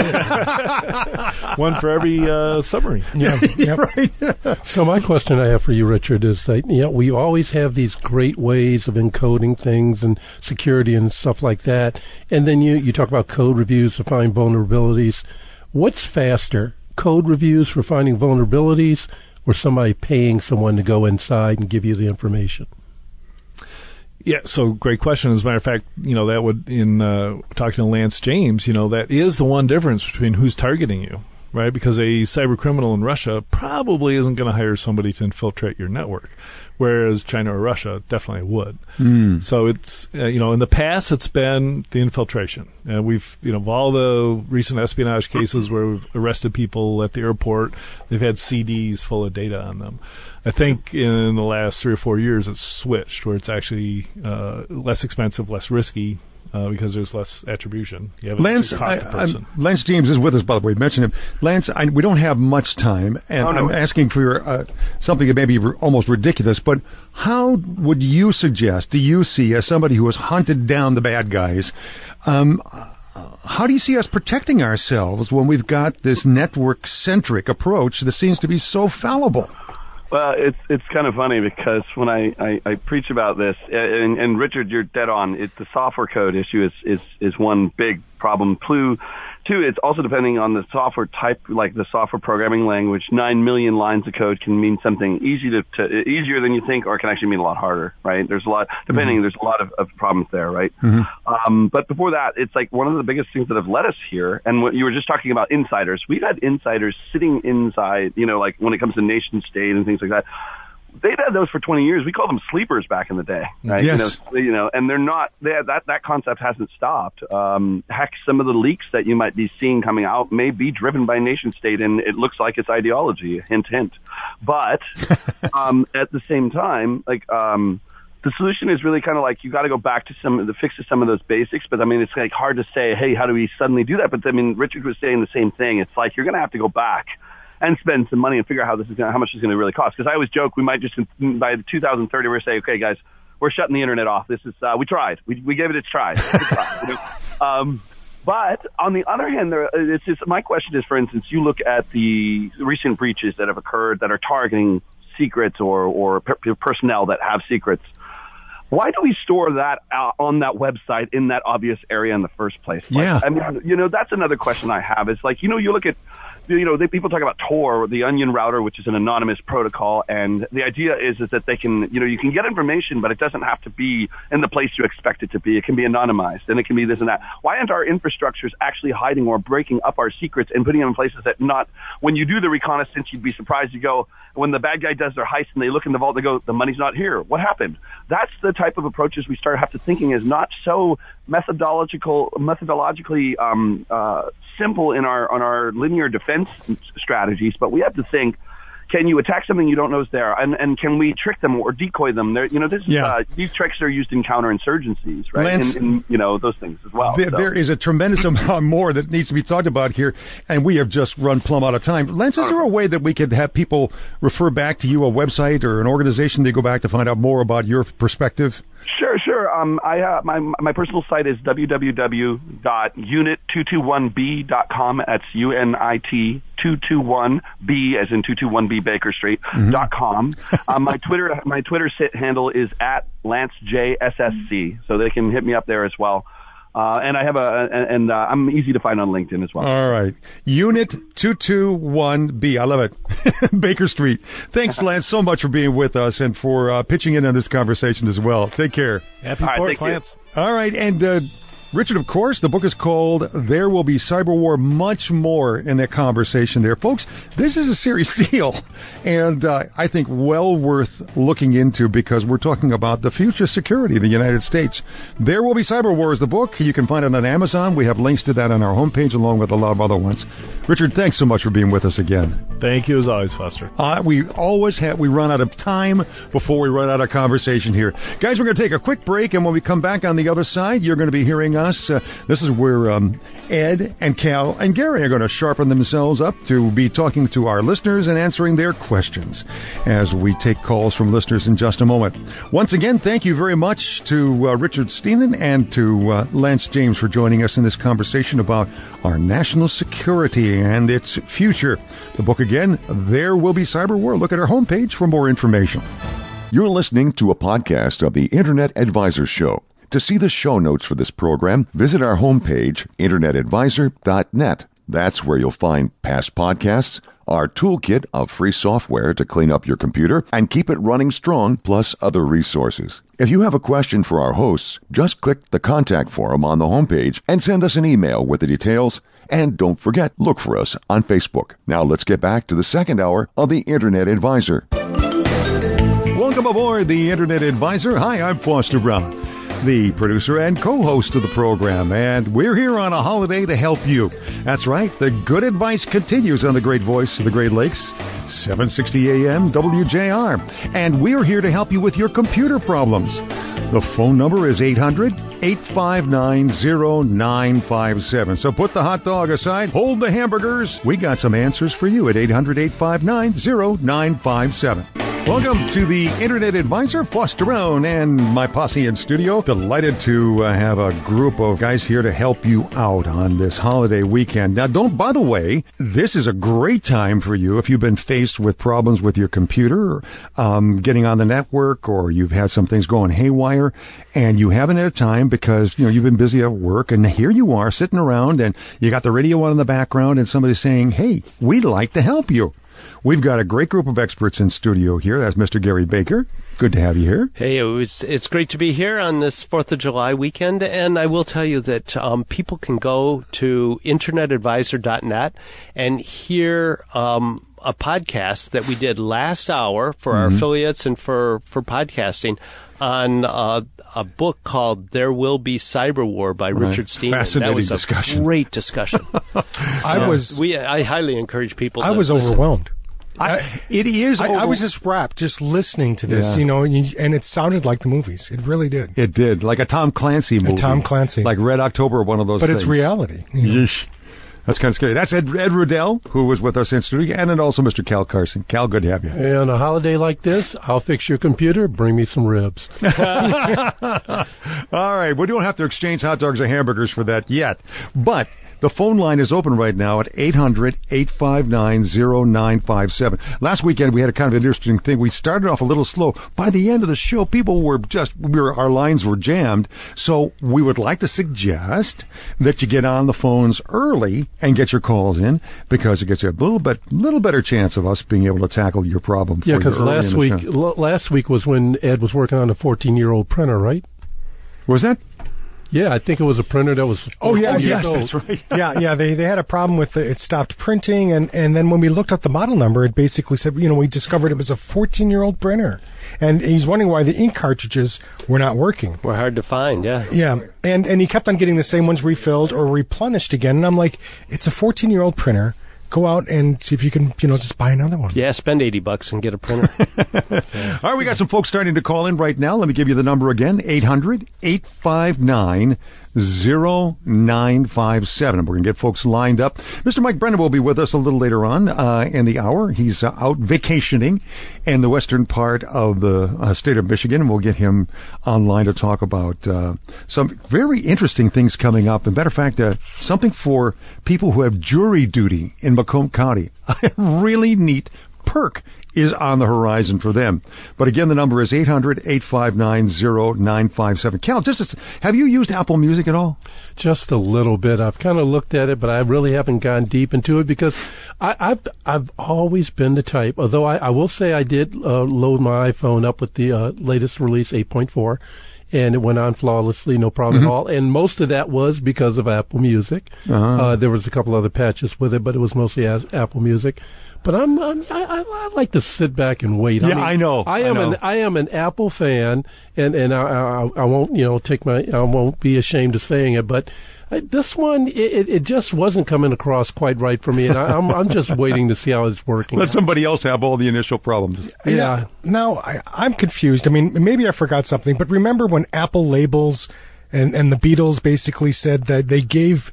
it. one for every uh, submarine. Yeah, yeah. Right. So my question I have for you, Richard, is that, you know, we always have these great ways of encoding things and security and stuff like that, and then you you talk about code reviews to find vulnerabilities. What's faster, code reviews for finding vulnerabilities, or somebody paying someone to go inside and give you the information? Yeah, so great question. As a matter of fact, you know, that would, in uh, talking to Lance James, you know, that is the one difference between who's targeting you, right? Because a cyber criminal in Russia probably isn't going to hire somebody to infiltrate your network, whereas China or Russia definitely would. Mm. So it's, uh, you know, in the past, it's been the infiltration. And we've, you know, of all the recent espionage cases where we've arrested people at the airport, they've had C Ds full of data on them. I think in the last three or four years, it's switched where it's actually uh, less expensive, less risky, uh, because there's less attribution. You haven't Lance, caught the I, person. Lance James is with us, by the way. We mentioned him. Lance, I, we don't have much time, and oh, no. I'm asking for your, uh, something that may be r- almost ridiculous, but how would you suggest, do you see, as somebody who has hunted down the bad guys, um, how do you see us protecting ourselves when we've got this network-centric approach that seems to be so fallible? Well, it's it's kind of funny because when I, I, I preach about this, and, and Richard, you're dead on. It's the software code issue is, is, is one big problem. Two, two, it's also depending on the software type, like the software programming language. Nine million lines of code can mean something easy to, to easier than you think, or it can actually mean a lot harder, right? There's a lot, depending. Mm-hmm. There's a lot of, of problems there, right? Mm-hmm. Um, but before that, it's like one of the biggest things that have led us here. And what you were just talking about insiders. We've had insiders sitting inside, you know, like when it comes to nation state and things like that. They've had those for twenty years. We called them sleepers back in the day, right? Yes. You know, you know, and they're not, they have, that, that concept hasn't stopped. Um, heck, some of the leaks that you might be seeing coming out may be driven by nation state, and it looks like it's ideology, hint, hint. But, um, at the same time, like, um, the solution is really kind of like you got to go back to some of the fixes, some of those basics. But I mean, it's like hard to say, hey, how do we suddenly do that? But I mean, Richard was saying the same thing. It's like you're going to have to go back and spend some money and figure out how this is going, how much it's going to really cost. Because I always joke we might just by two thousand thirty we're say, okay, guys, we're shutting the internet off. This is uh, we tried, we we gave it its try. you know? um, but on the other hand, there it's just my question is, for instance, you look at the recent breaches that have occurred that are targeting secrets or or per- personnel that have secrets. Why do we store that uh, on that website in that obvious area in the first place? Like, yeah, I mean, you know, that's another question I have. Is like, you know, you look at. You know, they, people talk about Tor, the Onion router, which is an anonymous protocol, and the idea is is that they can, you know, you can get information, but it doesn't have to be in the place you expect it to be. It can be anonymized, and it can be this and that. Why aren't our infrastructures actually hiding or breaking up our secrets and putting them in places that not, when you do the reconnaissance, you'd be surprised. You go, when the bad guy does their heist and they look in the vault, they go, the money's not here. What happened? That's the type of approaches we start have to thinking is not so methodological, methodologically um, uh, simple in our on our linear defense strategies, but we have to think: can you attack something you don't know is there, and and can we trick them or decoy them? There, you know, this yeah. uh, these tricks are used in counterinsurgencies, right? Lance, and, and, you know, those things as well. There, so. there is a tremendous amount more that needs to be talked about here, and we have just run plumb out of time. Lance, is there a way that we could have people refer back to you, a website or an organization they go back to find out more about your perspective? Sure, sure. Um, I uh, my my personal site is w w w dot unit two twenty-one b dot com. That's U N I T two twenty-one B as in two twenty-one B Baker Street mm-hmm. dot com. um, my Twitter my Twitter sit handle is at Lance J S S C, so they can hit me up there as well. Uh, and I have a, and uh, I'm easy to find on LinkedIn as well. All right. Unit two twenty-one B. I love it. Baker Street. Thanks, Lance, so much for being with us and for uh, pitching in on this conversation as well. Take care. Happy All right, fourth, Lance. You. All right. And, uh, Richard, of course, the book is called There Will Be Cyber War. Much more in that conversation there. Folks, this is a serious deal, and uh, I think well worth looking into because we're talking about the future security of the United States. There Will Be Cyber War is the book. You can find it on Amazon. We have links to that on our homepage along with a lot of other ones. Richard, thanks so much for being with us again. Thank you as always, Foster. Uh, we always have, we run out of time before we run out of conversation here. Guys, we're going to take a quick break, and when we come back on the other side, you're going to be hearing us. Uh, this is where um, Ed and Cal and Gary are going to sharpen themselves up to be talking to our listeners and answering their questions as we take calls from listeners in just a moment. Once again, thank you very much to uh, Richard Steenan and to uh, Lance James for joining us in this conversation about our national security and its future. The book again, There Will Be Cyber War. Look at our homepage for more information. You're listening to a podcast of the Internet Advisor Show. To see the show notes for this program, visit our homepage, internet advisor dot net. That's where you'll find past podcasts, our toolkit of free software to clean up your computer and keep it running strong, plus other resources. If you have a question for our hosts, just click the contact form on the homepage and send us an email with the details. And don't forget, look for us on Facebook. Now let's get back to the second hour of the Internet Advisor. Welcome aboard the Internet Advisor. Hi, I'm Foster Brown, the producer and co-host of the program, and we're here on a holiday to help you. That's right, the good advice continues on the great voice of the Great Lakes, seven sixty A M W J R, and we're here to help you with your computer problems. The phone number is eight hundred, eight five nine, zero nine five seven. So put the hot dog aside, hold the hamburgers. We got some answers for you at eight hundred, eight five nine, zero nine five seven. Welcome to the Internet Advisor, Foster Brown, and my posse in studio. Delighted to uh, have a group of guys here to help you out on this holiday weekend. Now, don't, by the way, this is a great time for you if you've been faced with problems with your computer, um, getting on the network, or you've had some things going haywire, and you haven't had time because, you know, you've been busy at work, and here you are sitting around, and you got the radio on in the background, and somebody's saying, hey, we'd like to help you. We've got a great group of experts in studio here. That's Mister Gary Baker. Good to have you here. Hey, it was, it's great to be here on this fourth of July weekend, and I will tell you that um, people can go to internet advisor dot net and hear um, a podcast that we did last hour for mm-hmm. our affiliates and for, for podcasting on uh, a book called There Will Be Cyber War by right. Richard Steenman. Fascinating that was a discussion. Great discussion. so I was. We, I highly encourage people to I was listen. overwhelmed. I, it is. I, over- I was just wrapped, just listening to this, Yeah. you know, and, you, and it sounded like the movies. It really did. It did, like a Tom Clancy movie. A Tom Clancy, like Red October, one of those. But things. it's reality. You know? Yeesh. That's kind of scary. That's Ed, Ed Riddell, who was with us in studio, and then also Mister Cal Carson. Cal, good to have you. And on a holiday like this, I'll fix your computer. Bring me some ribs. All right, we don't have to exchange hot dogs or hamburgers for that yet, but the phone line is open right now at eight hundred, eight five nine, oh nine five seven. Last weekend, we had a kind of an interesting thing. We started off a little slow. By the end of the show, people were just, we were, our lines were jammed. So we would like to suggest that you get on the phones early and get your calls in, because it gets you a little bit, little better chance of us being able to tackle your problem. Yeah, for you because early last in the week, show. l- last week was when Ed was working on a fourteen-year-old printer, right? Was that? Yeah, I think it was a printer that was. Oh yeah, fourteen yes, years old. that's right. yeah, yeah. They they had a problem with it. It stopped printing, and and then when we looked up the model number, it basically said, you know, we discovered it was a fourteen-year-old printer, and he's wondering why the ink cartridges were not working. Were hard to find, yeah. Yeah, and and he kept on getting the same ones refilled or replenished again, and I'm like, it's a fourteen-year-old printer. Go out and see if you can, you know, just buy another one. Yeah, spend eighty bucks and get a printer. yeah. All right, we got some folks starting to call in right now. Let me give you the number again, eight hundred, eight five nine, oh nine five seven. We're going to get folks lined up. Mister Mike Brennan will be with us a little later on uh, in the hour. He's uh, out vacationing in the western part of the uh, state of Michigan, and we'll get him online to talk about uh, some very interesting things coming up. As a matter of fact, uh, something for people who have jury duty in Macomb County. A really neat perk is on the horizon for them. But again, the number is eight hundred, eight five nine, oh nine five seven. Cal, just have you used Apple Music at all? Just a little bit. I've kind of looked at it, but I really haven't gone deep into it because I, I've I've always been the type. Although I, I will say I did uh, load my iPhone up with the uh, latest release, eight point four. And it went on flawlessly, no problem mm-hmm. at all. And most of that was because of Apple Music. Uh-huh. Uh, there was a couple other patches with it, but it was mostly as Apple Music. But I'm, I'm I, I like to sit back and wait. Yeah, I, mean, I know. I am I know. an I am an Apple fan, and and I, I I won't you know take my I won't be ashamed of saying it, but. I, this one, it, it just wasn't coming across quite right for me, and I, I'm I'm just waiting to see how it's working. Let somebody else have all the initial problems. Yeah. Now, I, I'm confused. I mean, maybe I forgot something, but remember when Apple Labels and, and the Beatles basically said that they gave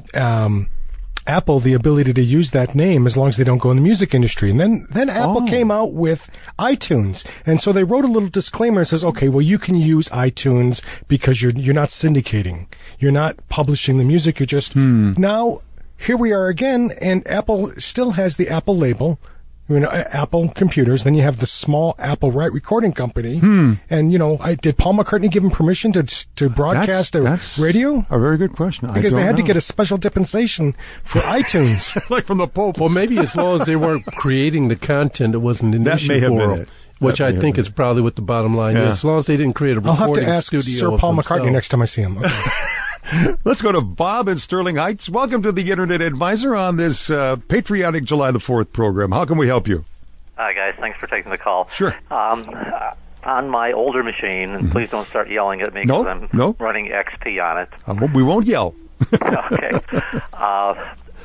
um, Apple the ability to use that name as long as they don't go in the music industry. And then, then Apple Oh. came out with iTunes. And so they wrote a little disclaimer that says, okay, well, you can use iTunes because you're, you're not syndicating. You're not publishing the music. You're just, Hmm. now, here we are again, and Apple still has the Apple label. You know, Apple computers. Then you have the small Apple right recording company. Hmm. And, you know, I, did Paul McCartney give him permission to to broadcast That's- a that's radio? A very good question. I Because they don't had to know. get a special dispensation for iTunes. like from the Pope. Well, maybe as long as they weren't creating the content, it wasn't an That issue may have for been them. it. Which That may I have think been is it. probably what the bottom line Yeah. is. As long as they didn't create a I'll have recording to ask studio Sir of Paul McCartney themselves. next time I see him. Okay. Let's go to Bob in Sterling Heights. Welcome to the Internet Advisor on this uh, patriotic July the fourth program. How can we help you? Hi, guys. Thanks for taking the call. Sure. Um, uh, on my older machine, and please don't start yelling at me No, because I'm no. running X P on it. Uh, we won't yell. Okay. Uh,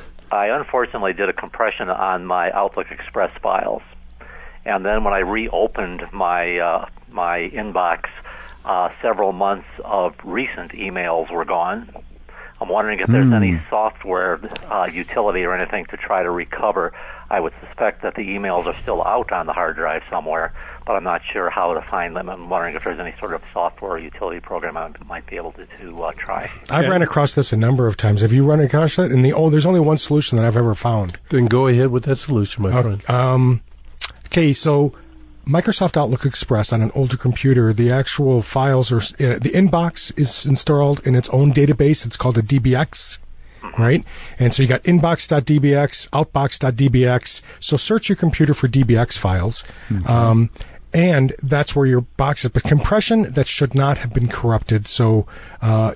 I unfortunately did a compression on my Outlook Express files. And then when I reopened my uh, my inbox, uh, several months of recent emails were gone. I'm wondering if there's mm. any software uh, utility or anything to try to recover. I would suspect that the emails are still out on the hard drive somewhere, but I'm not sure how to find them. I'm wondering if there's any sort of software or utility program I might be able to, to uh, try. I've yeah. ran across this a number of times. Have you run across that? And the oh, there's only one solution that I've ever found. Then go ahead with that solution, my uh, friend. Um, okay, so Microsoft Outlook Express on an older computer, the actual files are, uh, the inbox is installed in its own database. It's called a D B X, right? And so you got inbox.dbx, outbox.dbx. So search your computer for D B X files. Mm-hmm. Um, and that's where your box is. But compression, that should not have been corrupted. So, uh,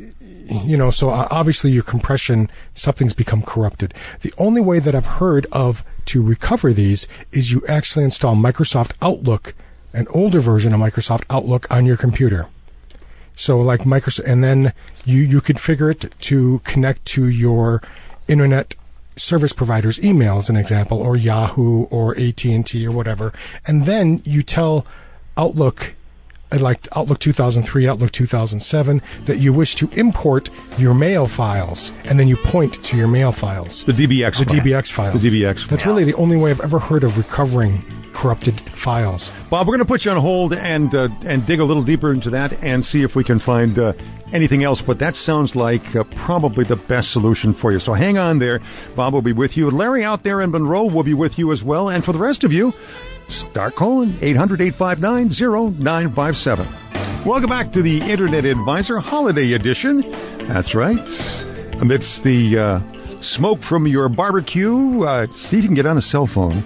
you know, so uh, obviously your compression, something's become corrupted. The only way that I've heard of to recover these is you actually install Microsoft Outlook, an older version of Microsoft Outlook on your computer. So like Microsoft, and then you, you configure it to connect to your internet service provider's email, as an example, or Yahoo or A T and T or whatever. And then you tell Outlook, like Outlook two thousand three, Outlook two thousand seven, that you wish to import your mail files, and then you point to your mail files. The D B X The file. D B X files. The D B X files. That's really the only way I've ever heard of recovering corrupted files. Bob, we're going to put you on hold and uh, and dig a little deeper into that and see if we can find uh, anything else. But that sounds like uh, probably the best solution for you. So hang on there. Bob will be with you. Larry out there in Monroe will be with you as well. And for the rest of you, start calling eight hundred, eight five nine, zero nine five seven. Welcome back to the Internet Advisor Holiday Edition. That's right. Amidst the uh, smoke from your barbecue, uh, see if you can get on a cell phone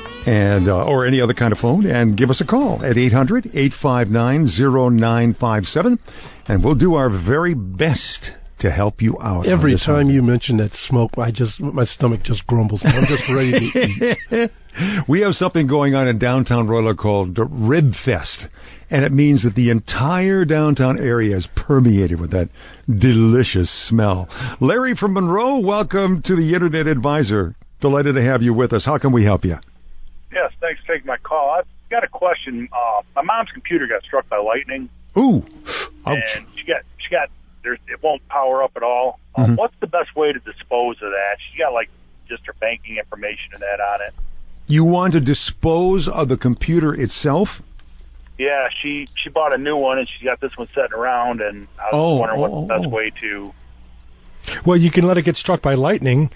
and uh, or any other kind of phone and give us a call at eight hundred, eight five nine, zero nine five seven, and we'll do our very best to help you out. Every time holiday. You mention that smoke, I just my stomach just grumbles. I'm just ready to eat. We have something going on in downtown Rolla called Rib Fest, and it means that the entire downtown area is permeated with that delicious smell. Larry from Monroe, welcome to the Internet Advisor. Delighted to have you with us. How can we help you? Yes, thanks for taking my call. I've got a question. Uh, my mom's computer got struck by lightning. Ooh, ouch. And she got she got there's it won't power up at all. Um, mm-hmm. What's the best way to dispose of that? She got like just her banking information and that on it. You want to dispose of the computer itself? Yeah, she she bought a new one and she got this one sitting around, and I was oh, wondering oh, what's the best oh. way to. Well, you can let it get struck by lightning.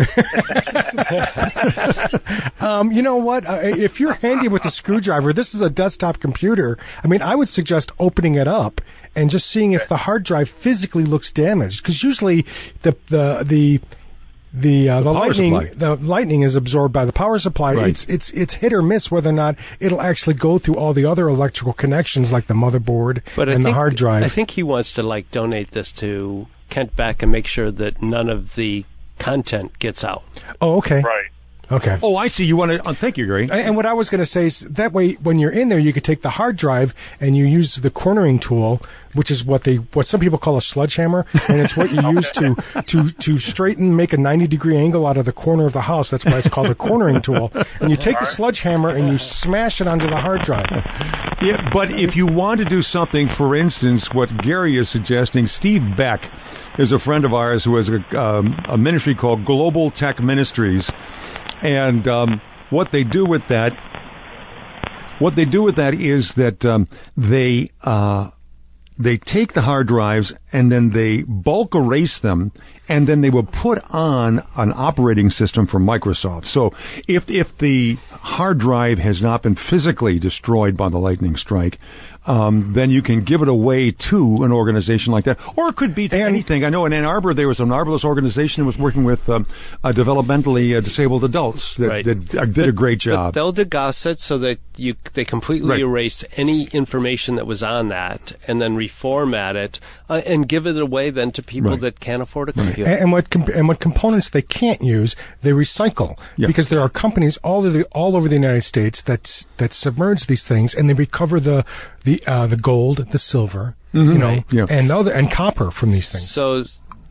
um, you know what? Uh, if you're handy with a screwdriver, this is a desktop computer. I mean, I would suggest opening it up and just seeing if the hard drive physically looks damaged. Because usually the the the the uh, the, the lightning supply. the lightning is absorbed by the power supply. Right. It's it's it's hit or miss whether or not it'll actually go through all the other electrical connections like the motherboard but and think, the hard drive. I think he wants to like donate this to Kent Beck and make sure that none of the content gets out. Oh, okay. Right. Okay. Oh, I see. You want to? Uh, thank you, Gary. And what I was going to say is that way, when you're in there, you could take the hard drive and you use the cornering tool, which is what they, what some people call a sledgehammer, and it's what you use to to to straighten, make a ninety degree angle out of the corner of the house. That's why it's called a cornering tool. And you take the sledgehammer and you smash it onto the hard drive. Yeah, but if you want to do something, for instance, what Gary is suggesting, Steve Beck is a friend of ours who has a, um, a ministry called Global Tech Ministries. And um, what they do with that, what they do with that is that um, they uh, they take the hard drives and then they bulk erase them, and then they will put on an operating system from Microsoft. So if if the hard drive has not been physically destroyed by the lightning strike, um, then you can give it away to an organization like that. Or it could be to anything. I know in Ann Arbor there was a marvelous organization that was working with um, uh, developmentally uh, disabled adults that, right. that uh, did but, a great job. But they'll degauss it so that you they completely right. erase any information that was on that and then reformat it uh, and give it away then to people right. that can't afford a computer. And, and what comp- and what components they can't use, they recycle. Yeah. Because there are companies all over the all over the United States that that submerge these things and they recover the the uh, the gold, the silver, mm-hmm. you know, right. yeah. and other and copper from these things. So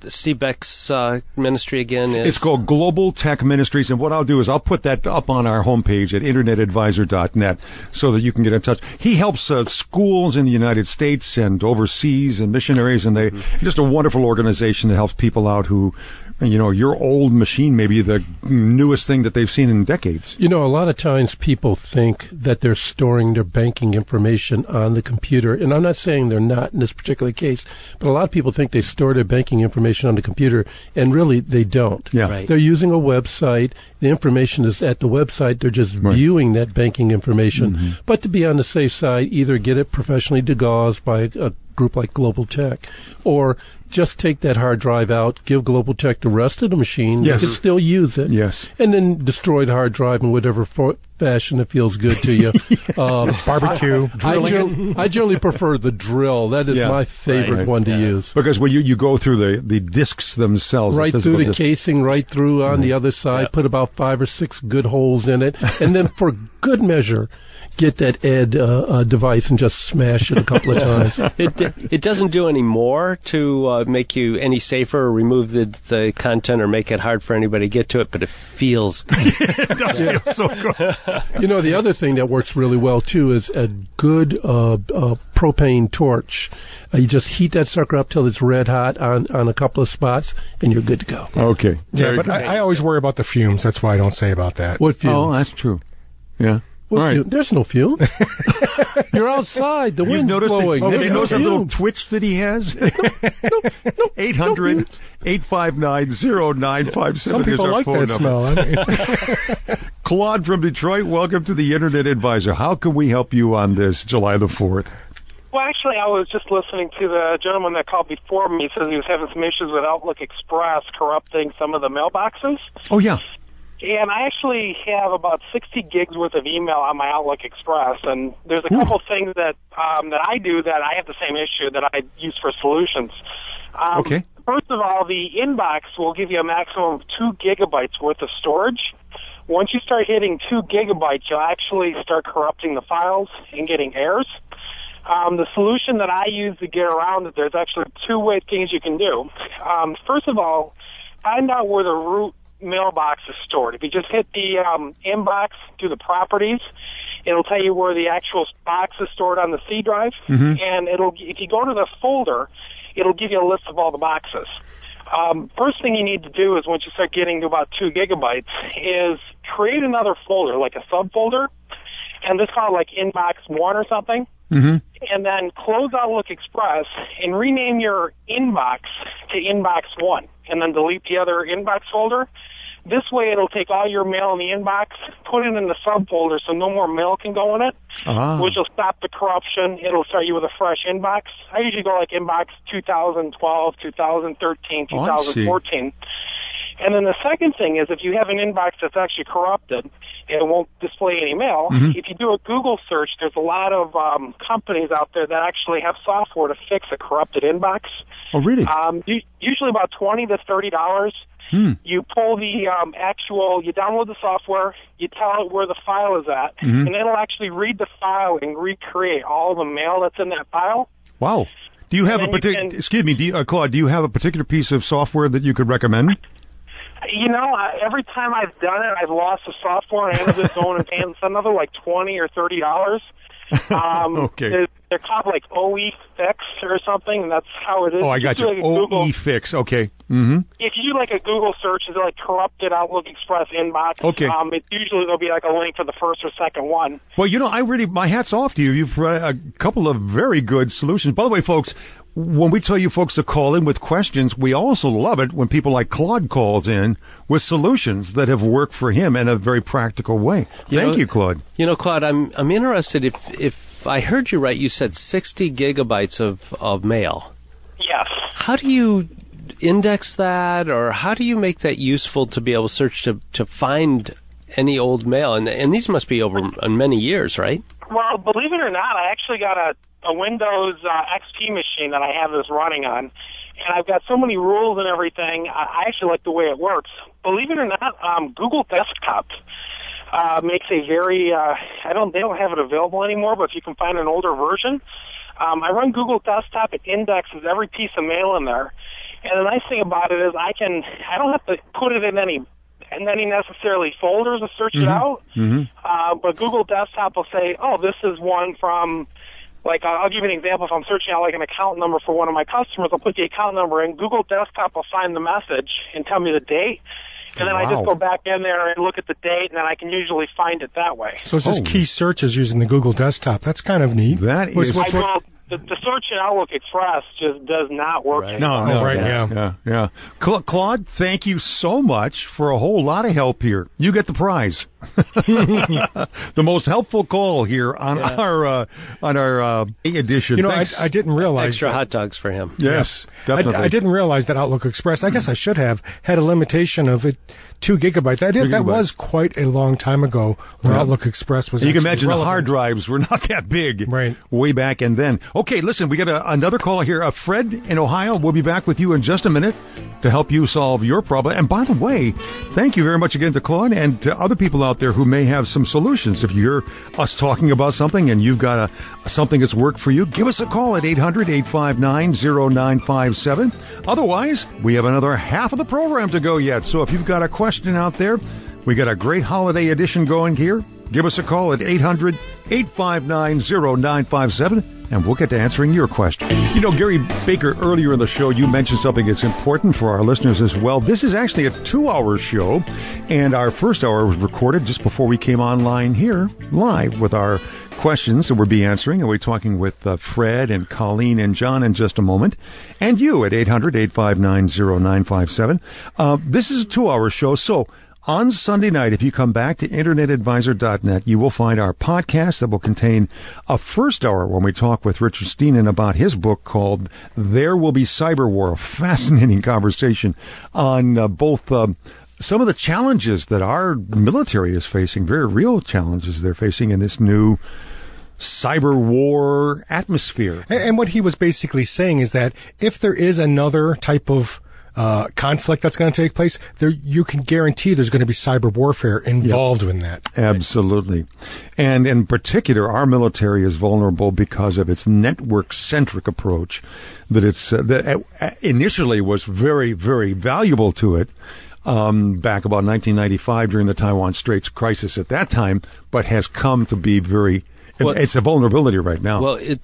Steve Beck's uh, ministry again is? It's called Global Tech Ministries, and what I'll do is I'll put that up on our homepage at internet advisor dot net so that you can get in touch. He helps uh, schools in the United States and overseas and missionaries, and they mm-hmm. just a wonderful organization that helps people out who, you know, your old machine may be the newest thing that they've seen in decades. You know, a lot of times people think that they're storing their banking information on the computer, and I'm not saying they're not in this particular case, but a lot of people think they store their banking information on the computer, and really they don't. Yeah. Right. They're using a website. The information is at the website. They're just right. viewing that banking information. Mm-hmm. But to be on the safe side, either get it professionally degaussed by a group like Global Tech, or just take that hard drive out, give Global Tech the rest of the machine. Yes. You can still use it. Yes. And then destroy the hard drive in whatever for- fashion that feels good to you. um, Barbecue, I, I, gen- I generally prefer the drill. That is Yeah. my favorite Right. one to Yeah. use. Because when you, you go through the, the discs themselves. Right the through the disc. casing, right through on the other side, Yep. put about five or six good holes in it. And then for good measure, get that Ed uh, uh, device and just smash it a couple of times. It it doesn't do any more to uh, make you any safer or remove the the content or make it hard for anybody to get to it, but it feels good. It does feel so good. You know, the other thing that works really well, too, is a good uh, uh, propane torch. Uh, you just heat that sucker up till it's red hot on, on a couple of spots, and you're good to go. Okay. Yeah, Very but good. I, I always worry about the fumes. That's why I don't say about that. What fumes? Oh, that's true. Yeah. What All right. fume? There's no fume. You're outside. The You've wind's noticed blowing. that, have There's you no noticed that little fume. twitch that he has? eight hundred, eight five nine, oh nine five seven Some people is our like phone that number. smell. I mean, Claude from Detroit, welcome to the Internet Advisor. How can we help you on this July the fourth? Well, actually, I was just listening to the gentleman that called before me. He says he was having some issues with Outlook Express corrupting some of the mailboxes. Oh, yeah. And I actually have about sixty gigs worth of email on my Outlook Express, and there's a couple things that um, that I do that I have the same issue that I use for solutions. Um, Okay. First of all, the inbox will give you a maximum of two gigabytes worth of storage. Once you start hitting two gigabytes, you'll actually start corrupting the files and getting errors. Um, the solution that I use to get around it, there's actually two way things you can do. Um, first of all, find out where the root mailbox is stored. If you just hit the um, inbox through the properties, it'll tell you where the actual box is stored on the C drive, Mm-hmm. and it'll if you go to the folder, it'll give you a list of all the boxes. Um, first thing you need to do is once you start getting to about two gigabytes is create another folder, like a subfolder, and this called like inbox one or something. Mm-hmm. And then close Outlook Express and rename your inbox to inbox one, and then delete the other inbox folder. This way it'll take all your mail in the inbox, put it in the subfolder so no more mail can go in it, Ah. which will stop the corruption. It'll start you with a fresh inbox. I usually go like inbox two thousand twelve, two thousand thirteen, Oh, I see. two thousand fourteen. And then the second thing is if you have an inbox that's actually corrupted and it won't display any mail, Mm-hmm. if you do a Google search, there's a lot of um, companies out there that actually have software to fix a corrupted inbox. Oh, really? Um, u- usually about twenty to thirty dollars. Hmm. You pull the um, actual, you download the software, you tell it where the file is at, Mm-hmm. and it'll actually read the file and recreate all the mail that's in that file. Wow. Do you have a And then you particular, can- excuse me, do you, uh, Claude, do you have a particular piece of software that you could recommend? You know, I, every time I've done it, I've lost the software and I ended up going and paying another like twenty or thirty dollars. Um, Okay. They're, they're called like O E Fix or something, and that's how it is. Oh, I If got do, you. like, a Google- O E Fix. Okay. Mm-hmm. If you do like a Google search, it's like corrupted Outlook Express inbox. Okay. Um, it usually there'll be like a link for the first or second one. Well, you know, I really, my hat's off to you. You've uh, a couple of very good solutions. By the way, folks, when we tell you folks to call in with questions, we also love it when people like Claude calls in with solutions that have worked for him in a very practical way. You Thank know- you, Claude. You know, Claude, I'm I'm interested if if I heard you right. You said sixty gigabytes of of mail. Yes. How do you index that, or how do you make that useful to be able to search to to find any old mail? And and these must be over uh, many years, right? Well, believe it or not, I actually got a, a Windows uh, X P machine that I have this running on, and I've got so many rules and everything. I, I actually like the way it works. Believe it or not, um, Google Desktop uh, makes a very uh, I don't they don't have it available anymore, but if you can find an older version, um, I run Google Desktop. It indexes every piece of mail in there. And the nice thing about it is I can I don't have to put it in any in any necessarily folders to search Mm-hmm. it out. Mm-hmm. Uh, but Google Desktop will say, oh, this is one from, like, I'll give you an example. If I'm searching out, like, an account number for one of my customers, I'll put the account number in. Google Desktop will find the message and tell me the date. And then I Wow. just go back in there and look at the date, and then I can usually find it that way. So it's just Oh. key searches using the Google Desktop. That's kind of neat. That What's- is- what's- I will, the, the search in Outlook Express just does not work. Right. No, no, Oh, right, yeah, yeah. yeah, yeah. Cla- Claude, thank you so much for a whole lot of help here. You get the prize. The most helpful call here on our uh, on our uh, edition. You know, I, Thanks. I didn't realize. Extra that- hot dogs for him. yes, I, definitely. I didn't realize that Outlook Express, I guess I should have, had a limitation of it, two gigabytes. That, Two that gigabytes. was quite a long time ago when Yeah. Outlook Express was You can actually imagine the relevant. hard drives were not that big Right. way back and then. Okay, listen, we got a, another caller here. Uh, Fred in Ohio. We'll be back with you in just a minute to help you solve your problem. And by the way, thank you very much again to Claude and to other people out there who may have some solutions. If you hear us talking about something and you've got a, something that's worked for you, give us a call at eight hundred, eight five nine, zero nine five seven. Otherwise, we have another half of the program to go yet. So if you've got a question out there, we got a great holiday edition going here. Give us a call at eight hundred, eight five nine, zero nine five seven, and we'll get to answering your question. You know, Gary Baker, earlier in the show, you mentioned something that's important for our listeners as well. This is actually a two-hour show, and our first hour was recorded just before we came online here, live, with our questions that we'll be answering. And we're talking with uh, Fred and Colleen and John in just a moment, and you at eight hundred, eight five nine, zero nine five seven. Uh, this is a two-hour show, so on Sunday night, if you come back to internet advisor dot net, you will find our podcast that will contain a first hour when we talk with Richard Steenan about his book called There Will Be Cyber War, a fascinating conversation on uh, both um, some of the challenges that our military is facing, very real challenges they're facing in this new cyber war atmosphere. And, and what he was basically saying is that if there is another type of uh, conflict that's going to take place, there you can guarantee there's going to be cyber warfare involved in that. Absolutely. And in particular, our military is vulnerable because of its network-centric approach that it's uh, that uh, initially was very, very valuable to it um, back about nineteen ninety-five during the Taiwan Straits crisis at that time, but has come to be very, Well, it's a vulnerability right now. Well, it.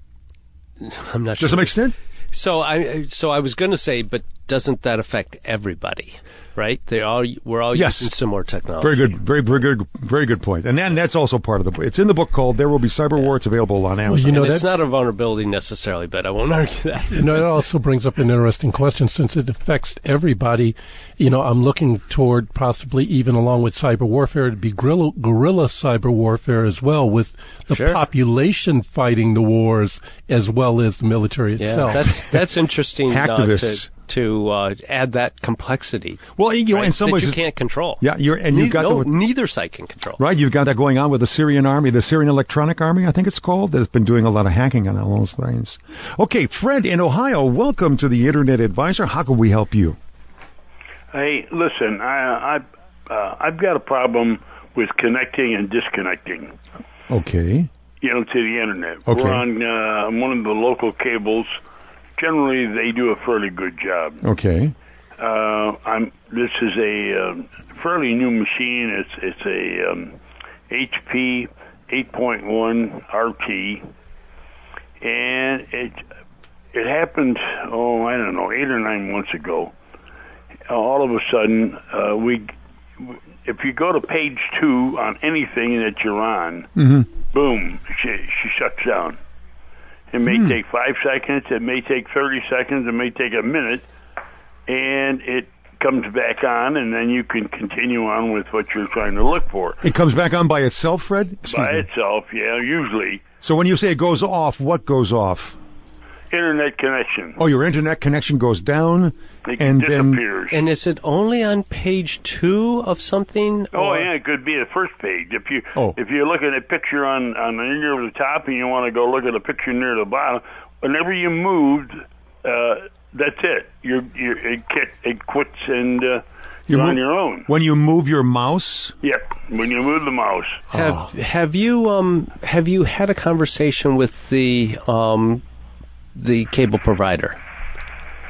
I'm not to sure. some extent? So I so I was going to say, but doesn't that affect everybody? Right? They all we're all Yes. using similar technology. Very good, very, very good, very good point. And then that's also part of the book. It's in the book called There Will Be Cyber War. It's available on Amazon. you know, And it's that- not a vulnerability necessarily, but I won't argue that. You know, it also brings up an interesting question since it affects everybody. You know, I'm looking toward possibly even along with cyber warfare to be guerrilla, guerrilla cyber warfare as well, with the Sure. population fighting the wars as well as the military Yeah, itself. that's that's interesting uh, Hacktivists. to to uh, add that complexity. Well, you know, right, in some that ways, you it's- can't control. Yeah, you're, and you've Ne- got no, the, neither side can control. right. You've got that going on with the Syrian army, the Syrian Electronic Army, I think it's called, that's been doing a lot of hacking on all those things. Okay, Fred in Ohio, welcome to the Internet Advisor. How can we help you? Hey, listen, I, I, uh, I've got a problem with connecting and disconnecting, Okay. you know, to the internet. Okay. We're on uh, one of the local cables. Generally, they do a fairly good job. Okay. Uh, I'm. This is a um, fairly new machine. It's it's a um, H P eight point one R T, and it it happened. Oh, I don't know, eight or nine months ago. All of a sudden, uh, we if you go to page two on anything that you're on, Mm-hmm. boom, she, she shuts down. It may Hmm. take five seconds. It may take thirty seconds. It may take a minute, and it comes back on, and then you can continue on with what you're trying to look for. It comes back on by itself, Fred? Excuse By me. itself, yeah, usually. So when you say it goes off, what goes off? Internet connection. Oh, your internet connection goes down, It and then disappears. And is it only on page two of something? Oh or- yeah, it could be the first page. If you Oh. if you look at a picture on on near the top and you want to go look at a picture near the bottom, whenever you moved, uh, that's it. You're, you're it, quit, it quits and uh, You you're on move- your own. when you move your mouse. Yep, when you move the mouse. Have have you um have you had a conversation with the um the cable provider?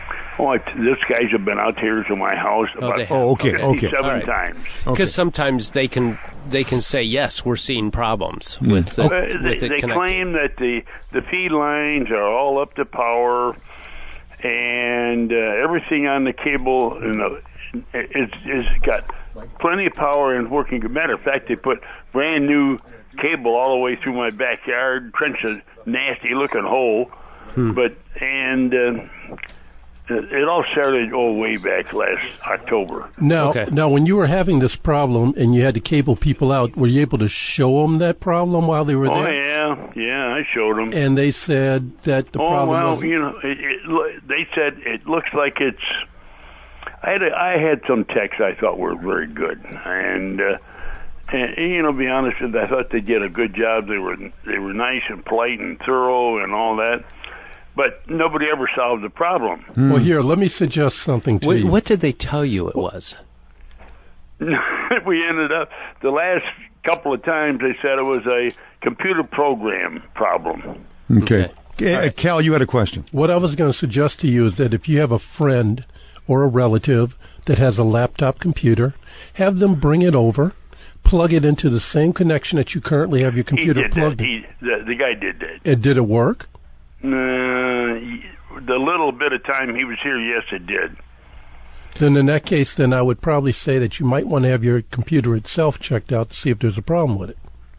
Oh, I, this guys have been out here to my house Oh, about they have. Oh, okay, okay. fifty-seven All right. times. Because sometimes they can they can say yes, we're seeing problems Hmm. with the, Uh, with they it they connecting. claim that the, the feed lines are all up to power, and uh, everything on the cable you know, is, is got plenty of power and working good. Matter of fact, they put brand new cable all the way through my backyard, trench a nasty looking hole. Hmm. But and uh, it all started oh way back last October. Now, Okay. now, when you were having this problem and you had to cable people out, were you able to show them that problem while they were Oh there? yeah, yeah, I showed them. And they said that the oh problem well, was you know, it, it, lo- they said it looks like it's. I had a, I had some techs I thought were very good, and, uh, and you know, to be honest with you, I thought they did a good job. They were they were nice and polite and thorough and all that, but nobody ever solved the problem. Well, here, let me suggest something to What, you. what did they tell you it was? We ended up the last couple of times they said it was a computer program problem. Okay. Uh, Cal, you had a question. What I was going to suggest to you is that if you have a friend or a relative that has a laptop computer, have them bring it over, plug it into the same connection that you currently have your computer he did plugged that. in. He, the, the guy did that. And did it work? Uh, the little bit of time he was here, yes, it did. Then in that case, then I would probably say that you might want to have your computer itself checked out to see if there's a problem with it.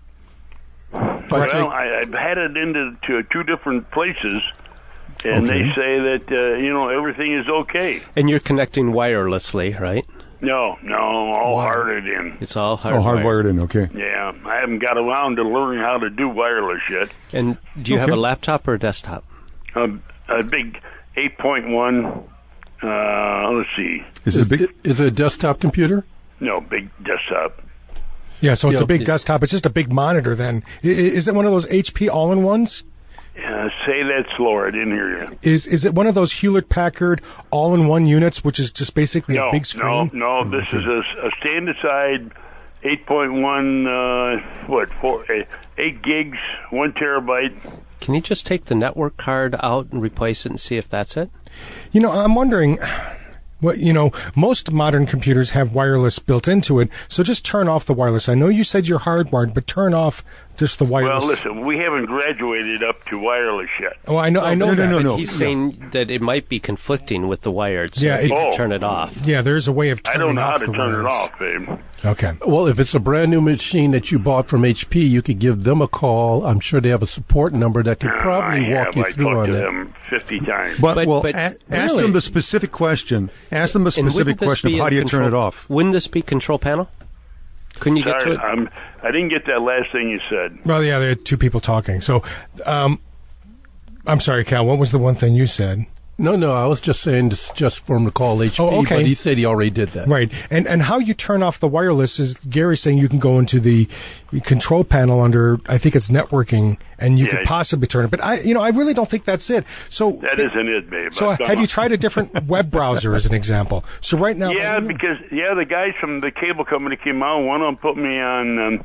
If I Well, take- I, I've had it into to two different places, and Okay. they say that uh, you know everything is okay. And you're connecting wirelessly, right? No, no, all Why? hearted in. It's all Oh, hardwired. hardwired in. Okay. Yeah, I haven't got around to learning how to do wireless yet. And do you have Okay. a laptop or a desktop? Um, a big eight point one. Uh, let's see. Is it is, a big? is it a desktop computer? No, big desktop. Yeah, so it's Yeah, a big it- desktop. It's just a big monitor then. I- i- Is it one of those H P all-in-ones? Uh, say that slower. I didn't hear you. Is is it one of those Hewlett-Packard all-in-one units, which is just basically No, a big screen? no, no. This is a, a stand-aside eight point one. Uh, what? Four, eight, eight gigs, one terabyte. Can you just take the network card out and replace it and see if that's it? You know, I'm wondering. Well, you know, most modern computers have wireless built into it, so just turn off the wireless. I know you said you're hardwired, but turn off just the wireless. Well, listen, we haven't graduated up to wireless yet. Oh, I know, I know no, that. no, no, But he's saying that it might be conflicting with the wired, so Yeah, if you it- can Oh. turn it off. Yeah, there's a way of I turning don't know off how to the turn wireless. it off, babe. Okay. Well, if it's a brand new machine that you bought from H P, you could give them a call. I'm sure they have a support number that could probably I walk have. you I through talked on to that. them fifty times. But, But- well, but- a- ask Really? them the specific question. Ask them the And specific wouldn't this question be of how in do you turn it control- off? Wouldn't this be control panel? Couldn't you get to Sorry, it? I'm, I didn't get that last thing you said. Well, yeah, there are two people talking. So, um, I'm sorry, Cal. What was the one thing you said? No, no, I was just saying this just for him to call H P, Oh, okay. but he said he already did that. Right. And and how you turn off the wireless is Gary's saying you can go into the control panel under, I think it's networking, and you Yeah. could possibly turn it. But I, you know, I really don't think that's it. So That isn't it, babe. So I've done have you it. tried a different web browser as an example? So right now, Yeah, because yeah, the guys from the cable company came out. One of them put me on um,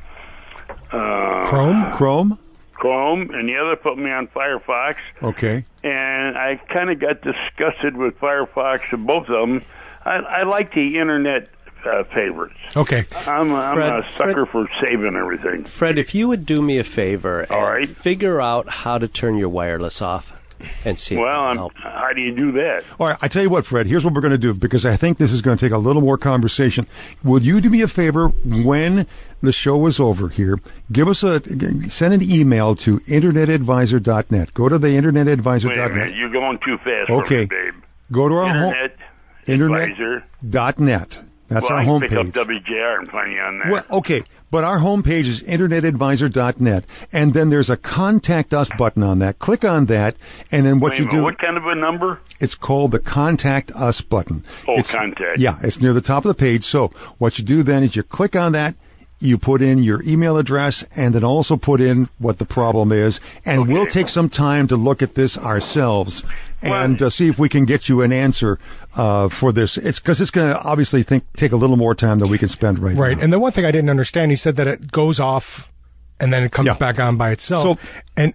uh, Chrome. Chrome? Chrome, and the other put me on Firefox. Okay. And I kind of got disgusted with Firefox, and both of them. I, I like the internet uh, favorites. Okay. I'm, a, I'm Fred- a sucker for saving everything. Fred, if you would do me a favor and All right. figure out how to turn your wireless off and see if Well, it I'm, help. how do you do that? All right, I tell you what, Fred, here's what we're going to do, because I think this is going to take a little more conversation. Will you do me a favor when the show is over here? Give us a, send an email to internet advisor dot net. Go to the internet advisor Wait a dot net. minute, you're going too fast Okay. for me, babe. Go to our home, Internet internet Advisor. dot net. That's well, our I can pick up homepage. W J R and find you on there. Well, okay, but our homepage is internet advisor dot net, and then there's a Contact Us button on that. Click on that, and then what Wait a you minute, do, what kind of a number? it's called the Contact Us button. Oh, It's- contact. Yeah, it's near the top of the page. So what you do then is you click on that, you put in your email address, and then also put in what the problem is, and Okay. we'll take some time to look at this ourselves and Well- uh, see if we can get you an answer uh, for this. It's because it's going to obviously think, take a little more time than we can spend right, Right. now. And the one thing I didn't understand, he said that it goes off and then it comes Yeah. back on by itself. So- and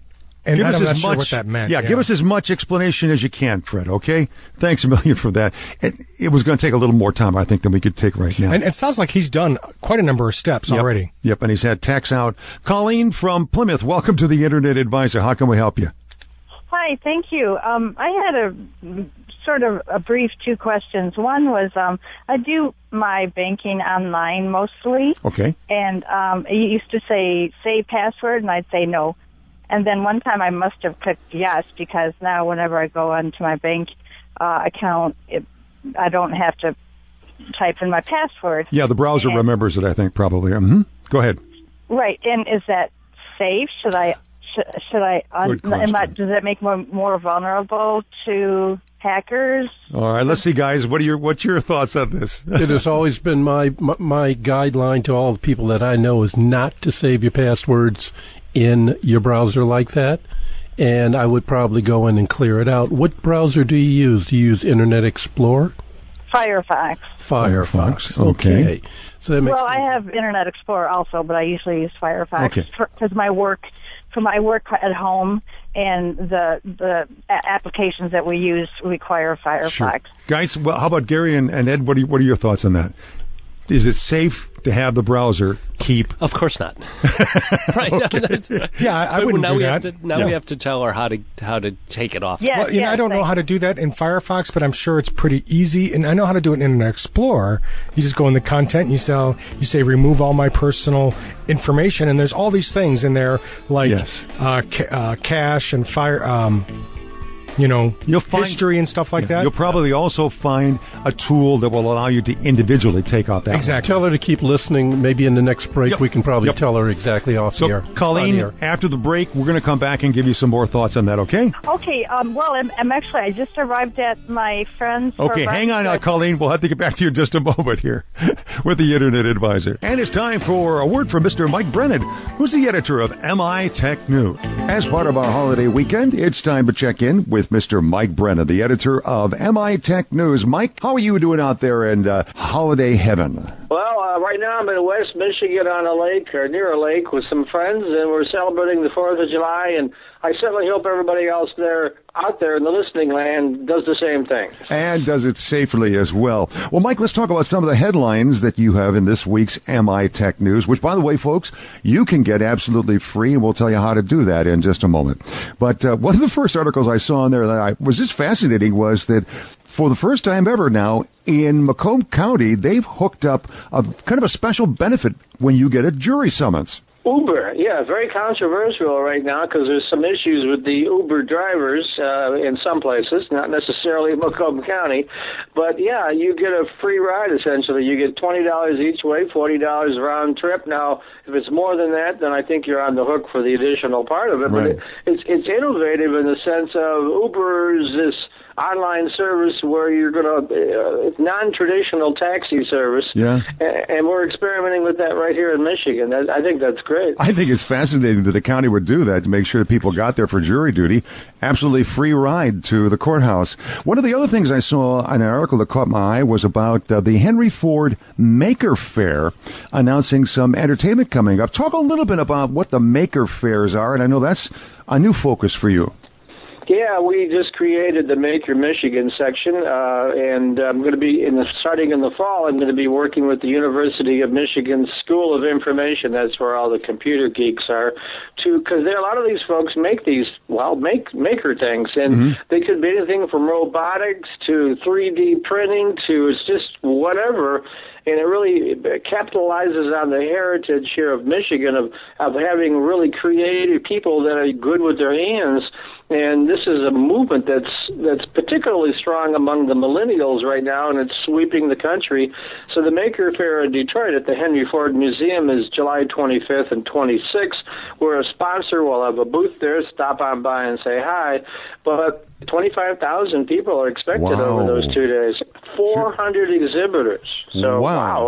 And give I'm us not as sure much, what that meant. Yeah, yeah, give us as much explanation as you can, Fred, okay? Thanks a million for that. It, it was going to take a little more time, I think, than we could take right now. And it sounds like he's done quite a number of steps yep. already. Yep, and he's had texts out. Colleen from Plymouth, welcome to the Internet Advisor. How can we help you? Hi, thank you. Um, I had a sort of a brief two questions. One was um, I do my banking online mostly. Okay. And um, it used to say, say password, and I'd say no. And then one time I must have clicked yes, because now whenever I go onto my bank uh, account, it, I don't have to type in my password. Yeah, the browser and, remembers it, I think, probably. Mm-hmm. Go ahead. Right. And is that safe? Should I... Should I? Un- am I, does that make me more vulnerable to hackers? All right, let's see, guys. What are your what's your thoughts on this? It has always been my, my my guideline to all the people that I know is not to save your passwords in your browser like that. And I would probably go in and clear it out. What browser do you use? Do you use Internet Explorer? Firefox. Firefox. Okay. okay. So that makes well, sense. I have Internet Explorer also, but I usually use Firefox okay. because my work. For my work at home and the the a- applications that we use require Firefox. Sure. Guys, well, how about Gary and, and Ed? What are, you, what are your thoughts on that? Is it safe to have the browser keep? Of course not. Right? Okay. Yeah, I, I wouldn't now do we that. Have to, now yeah. we have to tell her how to how to take it off. Yes, well, you yes, know, I don't know thanks. how to do that in Firefox, but I'm sure it's pretty easy. And I know how to do it in Internet Explorer. You just go in the content, and you say, you say remove all my personal information, and there's all these things in there like yes. uh, ca- uh, cache and fire. Um, You know, you'll find, history and stuff like yeah, that. You'll probably also find a tool that will allow you to individually take off that. Exactly. Tell her to keep listening. Maybe in the next break, yep. we can probably yep. tell her exactly off so, the air. Colleen, the air. after the break, we're going to come back and give you some more thoughts on that, okay? Okay, um, well, I'm, I'm actually, I just arrived at my friend's. Okay, hang on now, Colleen. We'll have to get back to you in just a moment here with the Internet Advisor. And it's time for a word from Mister Mike Brennan, who's the editor of M I Tech News. As part of our holiday weekend, it's time to check in with Mister Mike Brennan. Brennan, the editor of M I Tech News. Mike, how are you doing out there in uh, holiday heaven? Well, uh, right now I'm in West Michigan on a lake, or near a lake, with some friends, and we're celebrating the fourth of July, and I certainly hope everybody else there, out there in the listening land does the same thing. And does it safely as well. Well, Mike, let's talk about some of the headlines that you have in this week's M I Tech News, which, by the way, folks, you can get absolutely free, and we'll tell you how to do that in just a moment. But uh, one of the first articles I saw in there that I was just fascinating was that for the first time ever now, in Macomb County, they've hooked up a kind of a special benefit when you get a jury summons. Uber, yeah, very controversial right now because there's some issues with the Uber drivers uh, in some places, not necessarily in Macomb County. But, yeah, you get a free ride, essentially. You get twenty dollars each way, forty dollars round trip. Now, if it's more than that, then I think you're on the hook for the additional part of it. Right. But it, it's, it's innovative in the sense of Uber's this online service where you're going to, uh, non-traditional taxi service. Yeah. And, and we're experimenting with that right here in Michigan. I, I think that's great. I think it's fascinating that the county would do that to make sure that people got there for jury duty. Absolutely free ride to the courthouse. One of the other things I saw in an article that caught my eye was about uh, the Henry Ford Maker Faire announcing some entertainment coming up. Talk a little bit about what the Maker Fairs are, and I know that's a new focus for you. Yeah, we just created the Make Your Michigan section, uh, and I'm going to be, in the, starting in the fall, I'm going to be working with the University of Michigan School of Information. That's where all the computer geeks are, to because there a lot of these folks make these, well, make maker things, and mm-hmm. they could be anything from robotics to three D printing to it's just whatever. And it really capitalizes on the heritage here of Michigan of, of having really creative people that are good with their hands. And this is a movement that's that's particularly strong among the millennials right now, and it's sweeping the country. So the Maker Faire in Detroit at the Henry Ford Museum is July twenty-fifth and twenty-sixth. We're a sponsor. We'll have a booth there. Stop on by and say hi. But twenty-five thousand people are expected wow. over those two days. four hundred exhibitors. So, wow. wow.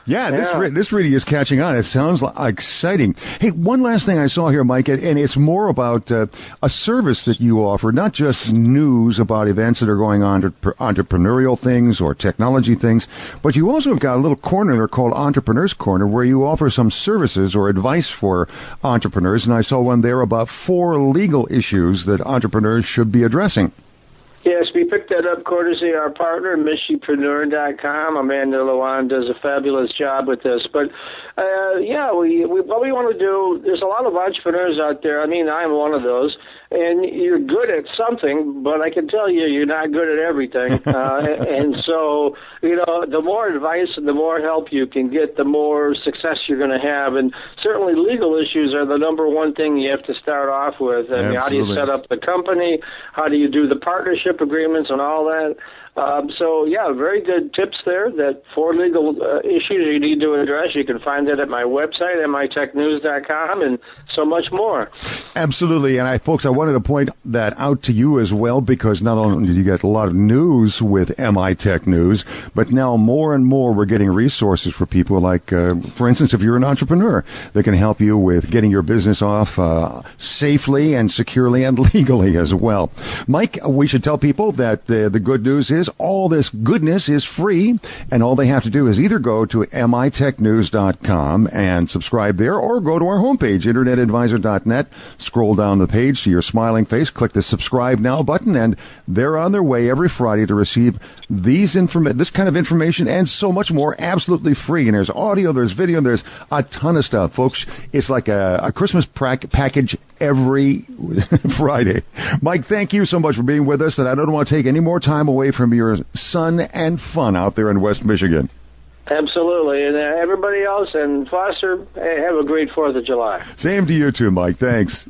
Yeah, this Yeah. re- this really is catching on. It sounds li- exciting. Hey, one last thing I saw here, Mike, and, and it's more about uh, a service that you offer, not just news about events that are going on, to entrepreneurial things or technology things, but you also have got a little corner there called Entrepreneurs Corner where you offer some services or advice for entrepreneurs. And I saw one there about four legal issues that entrepreneurs should be addressing. Yes, we picked that up courtesy of our partner, Michipreneur dot com. Amanda Lewan does a fabulous job with this. But, uh, yeah, we, we what we want to do, there's a lot of entrepreneurs out there. I mean, I'm one of those. And you're good at something, but I can tell you you're not good at everything. uh, and so, you know, the more advice and the more help you can get, the more success you're going to have. And certainly legal issues are the number one thing you have to start off with. I mean, how do you set up the company? How do you do the partnership agreements and all that? Um, so, yeah, very good tips there. That four legal uh, issues you need to address. You can find that at my website, M I Tech News dot com, and so much more. Absolutely. And I, folks, I wanted to point that out to you as well, because not only do you get a lot of news with M I Tech News, but now more and more we're getting resources for people like, uh, for instance, if you're an entrepreneur, that can help you with getting your business off uh, safely and securely and legally as well. Mike, we should tell people that the, the good news is all this goodness is free, and all they have to do is either go to M I Tech News dot com and subscribe there, or go to our homepage, Internet Advisor dot net, scroll down the page to your smiling face, click the subscribe now button, and they're on their way every Friday to receive these inform- this kind of information and so much more absolutely free. And there's audio, there's video, there's a ton of stuff, folks. It's like a, a Christmas pra- package every Friday. Mike, thank you so much for being with us, and I don't want to take any more time away from your sun and fun out there in West Michigan. Absolutely. And uh, everybody else, and Foster, hey, have a great fourth of July. Same to you too, Mike. Thanks.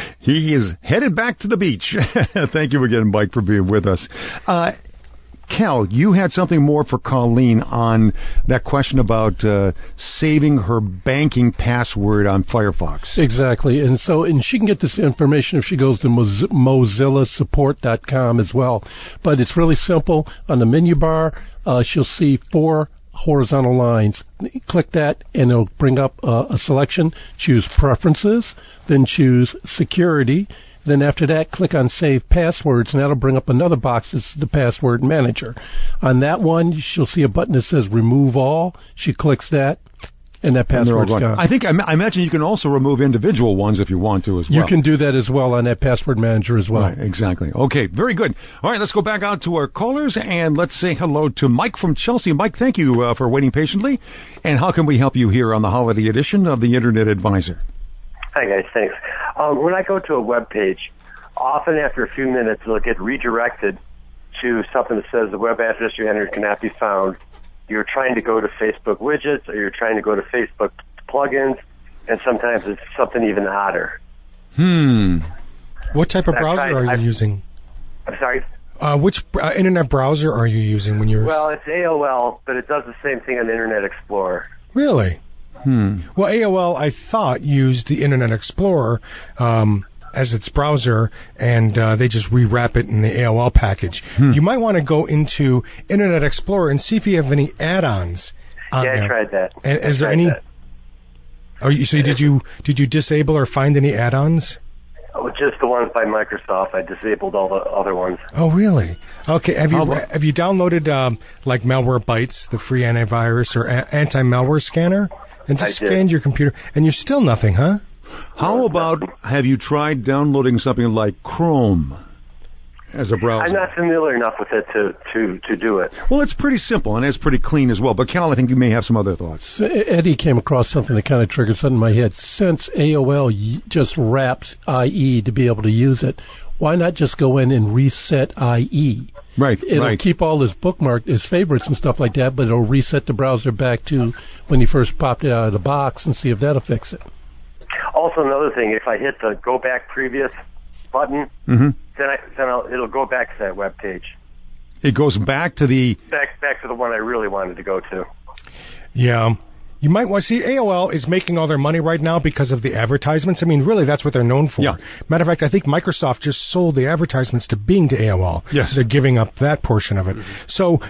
He is headed back to the beach. Thank you again, Mike, for being with us. Uh, Cal, you had something more for Colleen on that question about uh, saving her banking password on Firefox. Exactly. And so, and she can get this information if she goes to Moz- Mozilla Support dot com as well. But it's really simple. On the menu bar, uh, she'll see four horizontal lines. Click that and it'll bring up uh, a selection. Choose Preferences, then choose Security. Then after that, click on Save Passwords, and that'll bring up another box. This is the Password Manager. On that one, she'll see a button that says Remove All. She clicks that, and that password's gone. gone. I think I, I imagine you can also remove individual ones if you want to as well. You can do that as well on that Password Manager as well. Right, exactly. Okay, very good. All right, let's go back out to our callers, and let's say hello to Mike from Chelsea. Mike, thank you uh, for waiting patiently. And how can we help you here on the holiday edition of the Internet Advisor? Hi, guys. Thanks. Um, when I go to a web page, often after a few minutes, it'll get redirected to something that says the web address you entered cannot be found. You're trying to go to Facebook widgets, or you're trying to go to Facebook plugins, and sometimes it's something even odder. Hmm. What type of I've browser tried- are you I've- using? I'm sorry? Uh, which uh, internet browser are you using when you're... Well, it's A O L, but it does the same thing on Internet Explorer. Really? Hmm. Well, A O L, I thought, used the Internet Explorer um, as its browser, and uh, they just rewrap it in the A O L package. Hmm. You might want to go into Internet Explorer and see if you have any add-ons on yeah, there. I tried that. And I is there tried any... that. Oh, you, so did you did you disable or find any add-ons? Oh, just the ones by Microsoft. I disabled all the other ones. Oh, really? Okay. Have you How- have you downloaded um, like Malwarebytes, the free antivirus or a- anti-malware scanner, and just I did. scanned your computer, and you're still nothing, huh? How about, have you tried downloading something like Chrome as a browser? I'm not familiar enough with it to, to, to do it. Well, it's pretty simple, and it's pretty clean as well. But, Cal, I think you may have some other thoughts. Eddie came across something that kind of triggered something in my head. Since A O L y- just wraps I E to be able to use it, why not just go in and reset I E? Right, It'll right. keep all his bookmark, his favorites and stuff like that, but it'll reset the browser back to when he first popped it out of the box and see if that'll fix it. Also, another thing, if I hit the Go Back Previous button, Mm-hmm. then, I, then I'll, it'll go back to that web page. It goes back to the... Back, back to the one I really wanted to go to. Yeah. You might want to see A O L is making all their money right now because of the advertisements. I mean, really, that's what they're known for. Yeah. Matter of fact, I think Microsoft just sold the advertisements to Bing to A O L. Yes. They're giving up that portion of it. So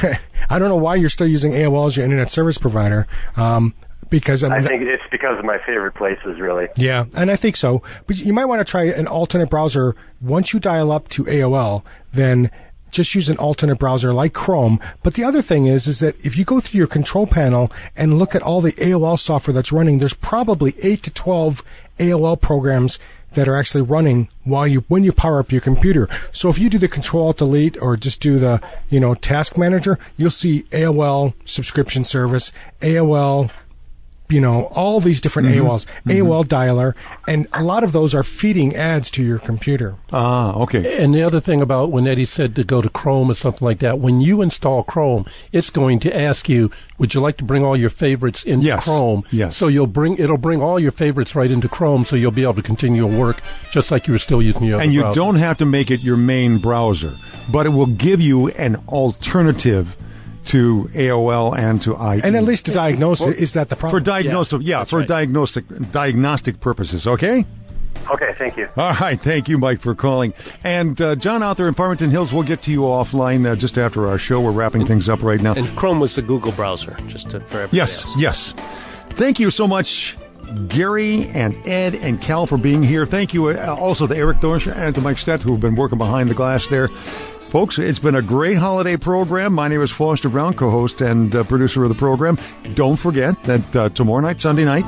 I don't know why you're still using A O L as your internet service provider. Um, because I, mean, I think it's because of my favorite places, really. Yeah, and I think so. But you might want to try an alternate browser. Once you dial up to A O L, then just use an alternate browser like Chrome. But the other thing is, is that if you go through your control panel and look at all the A O L software that's running, there's probably eight to twelve A O L programs that are actually running while you when you power up your computer. So if you do the Control Alt Delete or just do the you know Task Manager, you'll see A O L subscription service, A O L. You know, all these different Mm-hmm. A O Ls, mm-hmm. A O L dialer, and a lot of those are feeding ads to your computer. Ah, okay. And the other thing about when Eddie said to go to Chrome or something like that, when you install Chrome, it's going to ask you, would you like to bring all your favorites into Yes. Chrome? Yes. So you'll bring, it'll bring all your favorites right into Chrome, so you'll be able to continue to work just like you were still using your other And you browser. don't have to make it your main browser, but it will give you an alternative to A O L and to I E. And at least to diagnose it, is that the problem? For diagnostic, yeah, Yeah, for right. diagnostic diagnostic purposes, okay? Okay, thank you. All right, thank you, Mike, for calling. And uh, John out there in Farmington Hills, we'll get to you offline uh, just after our show. We're wrapping things up right now. And Chrome was the Google browser, just to, for everybody Yes, else. yes. Thank you so much, Gary and Ed and Cal, for being here. Thank you uh, also to Eric Dorsch and to Mike Stett, who have been working behind the glass there. Folks, it's been a great holiday program. My name is Foster Brown, co-host and uh, producer of the program. Don't forget that uh, tomorrow night, Sunday night,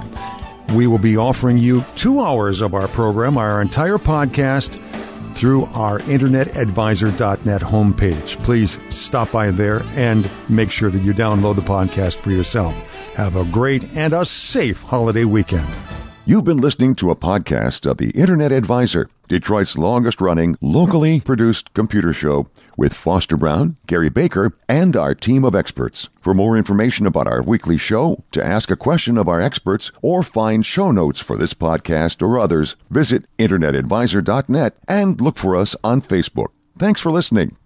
we will be offering you two hours of our program, our entire podcast, through our internet advisor dot net homepage. Please stop by there and make sure that you download the podcast for yourself. Have a great and a safe holiday weekend. You've been listening to a podcast of the Internet Advisor, Detroit's longest-running, locally produced computer show with Foster Brown, Gary Baker, and our team of experts. For more information about our weekly show, to ask a question of our experts, or find show notes for this podcast or others, visit internet advisor dot net and look for us on Facebook. Thanks for listening.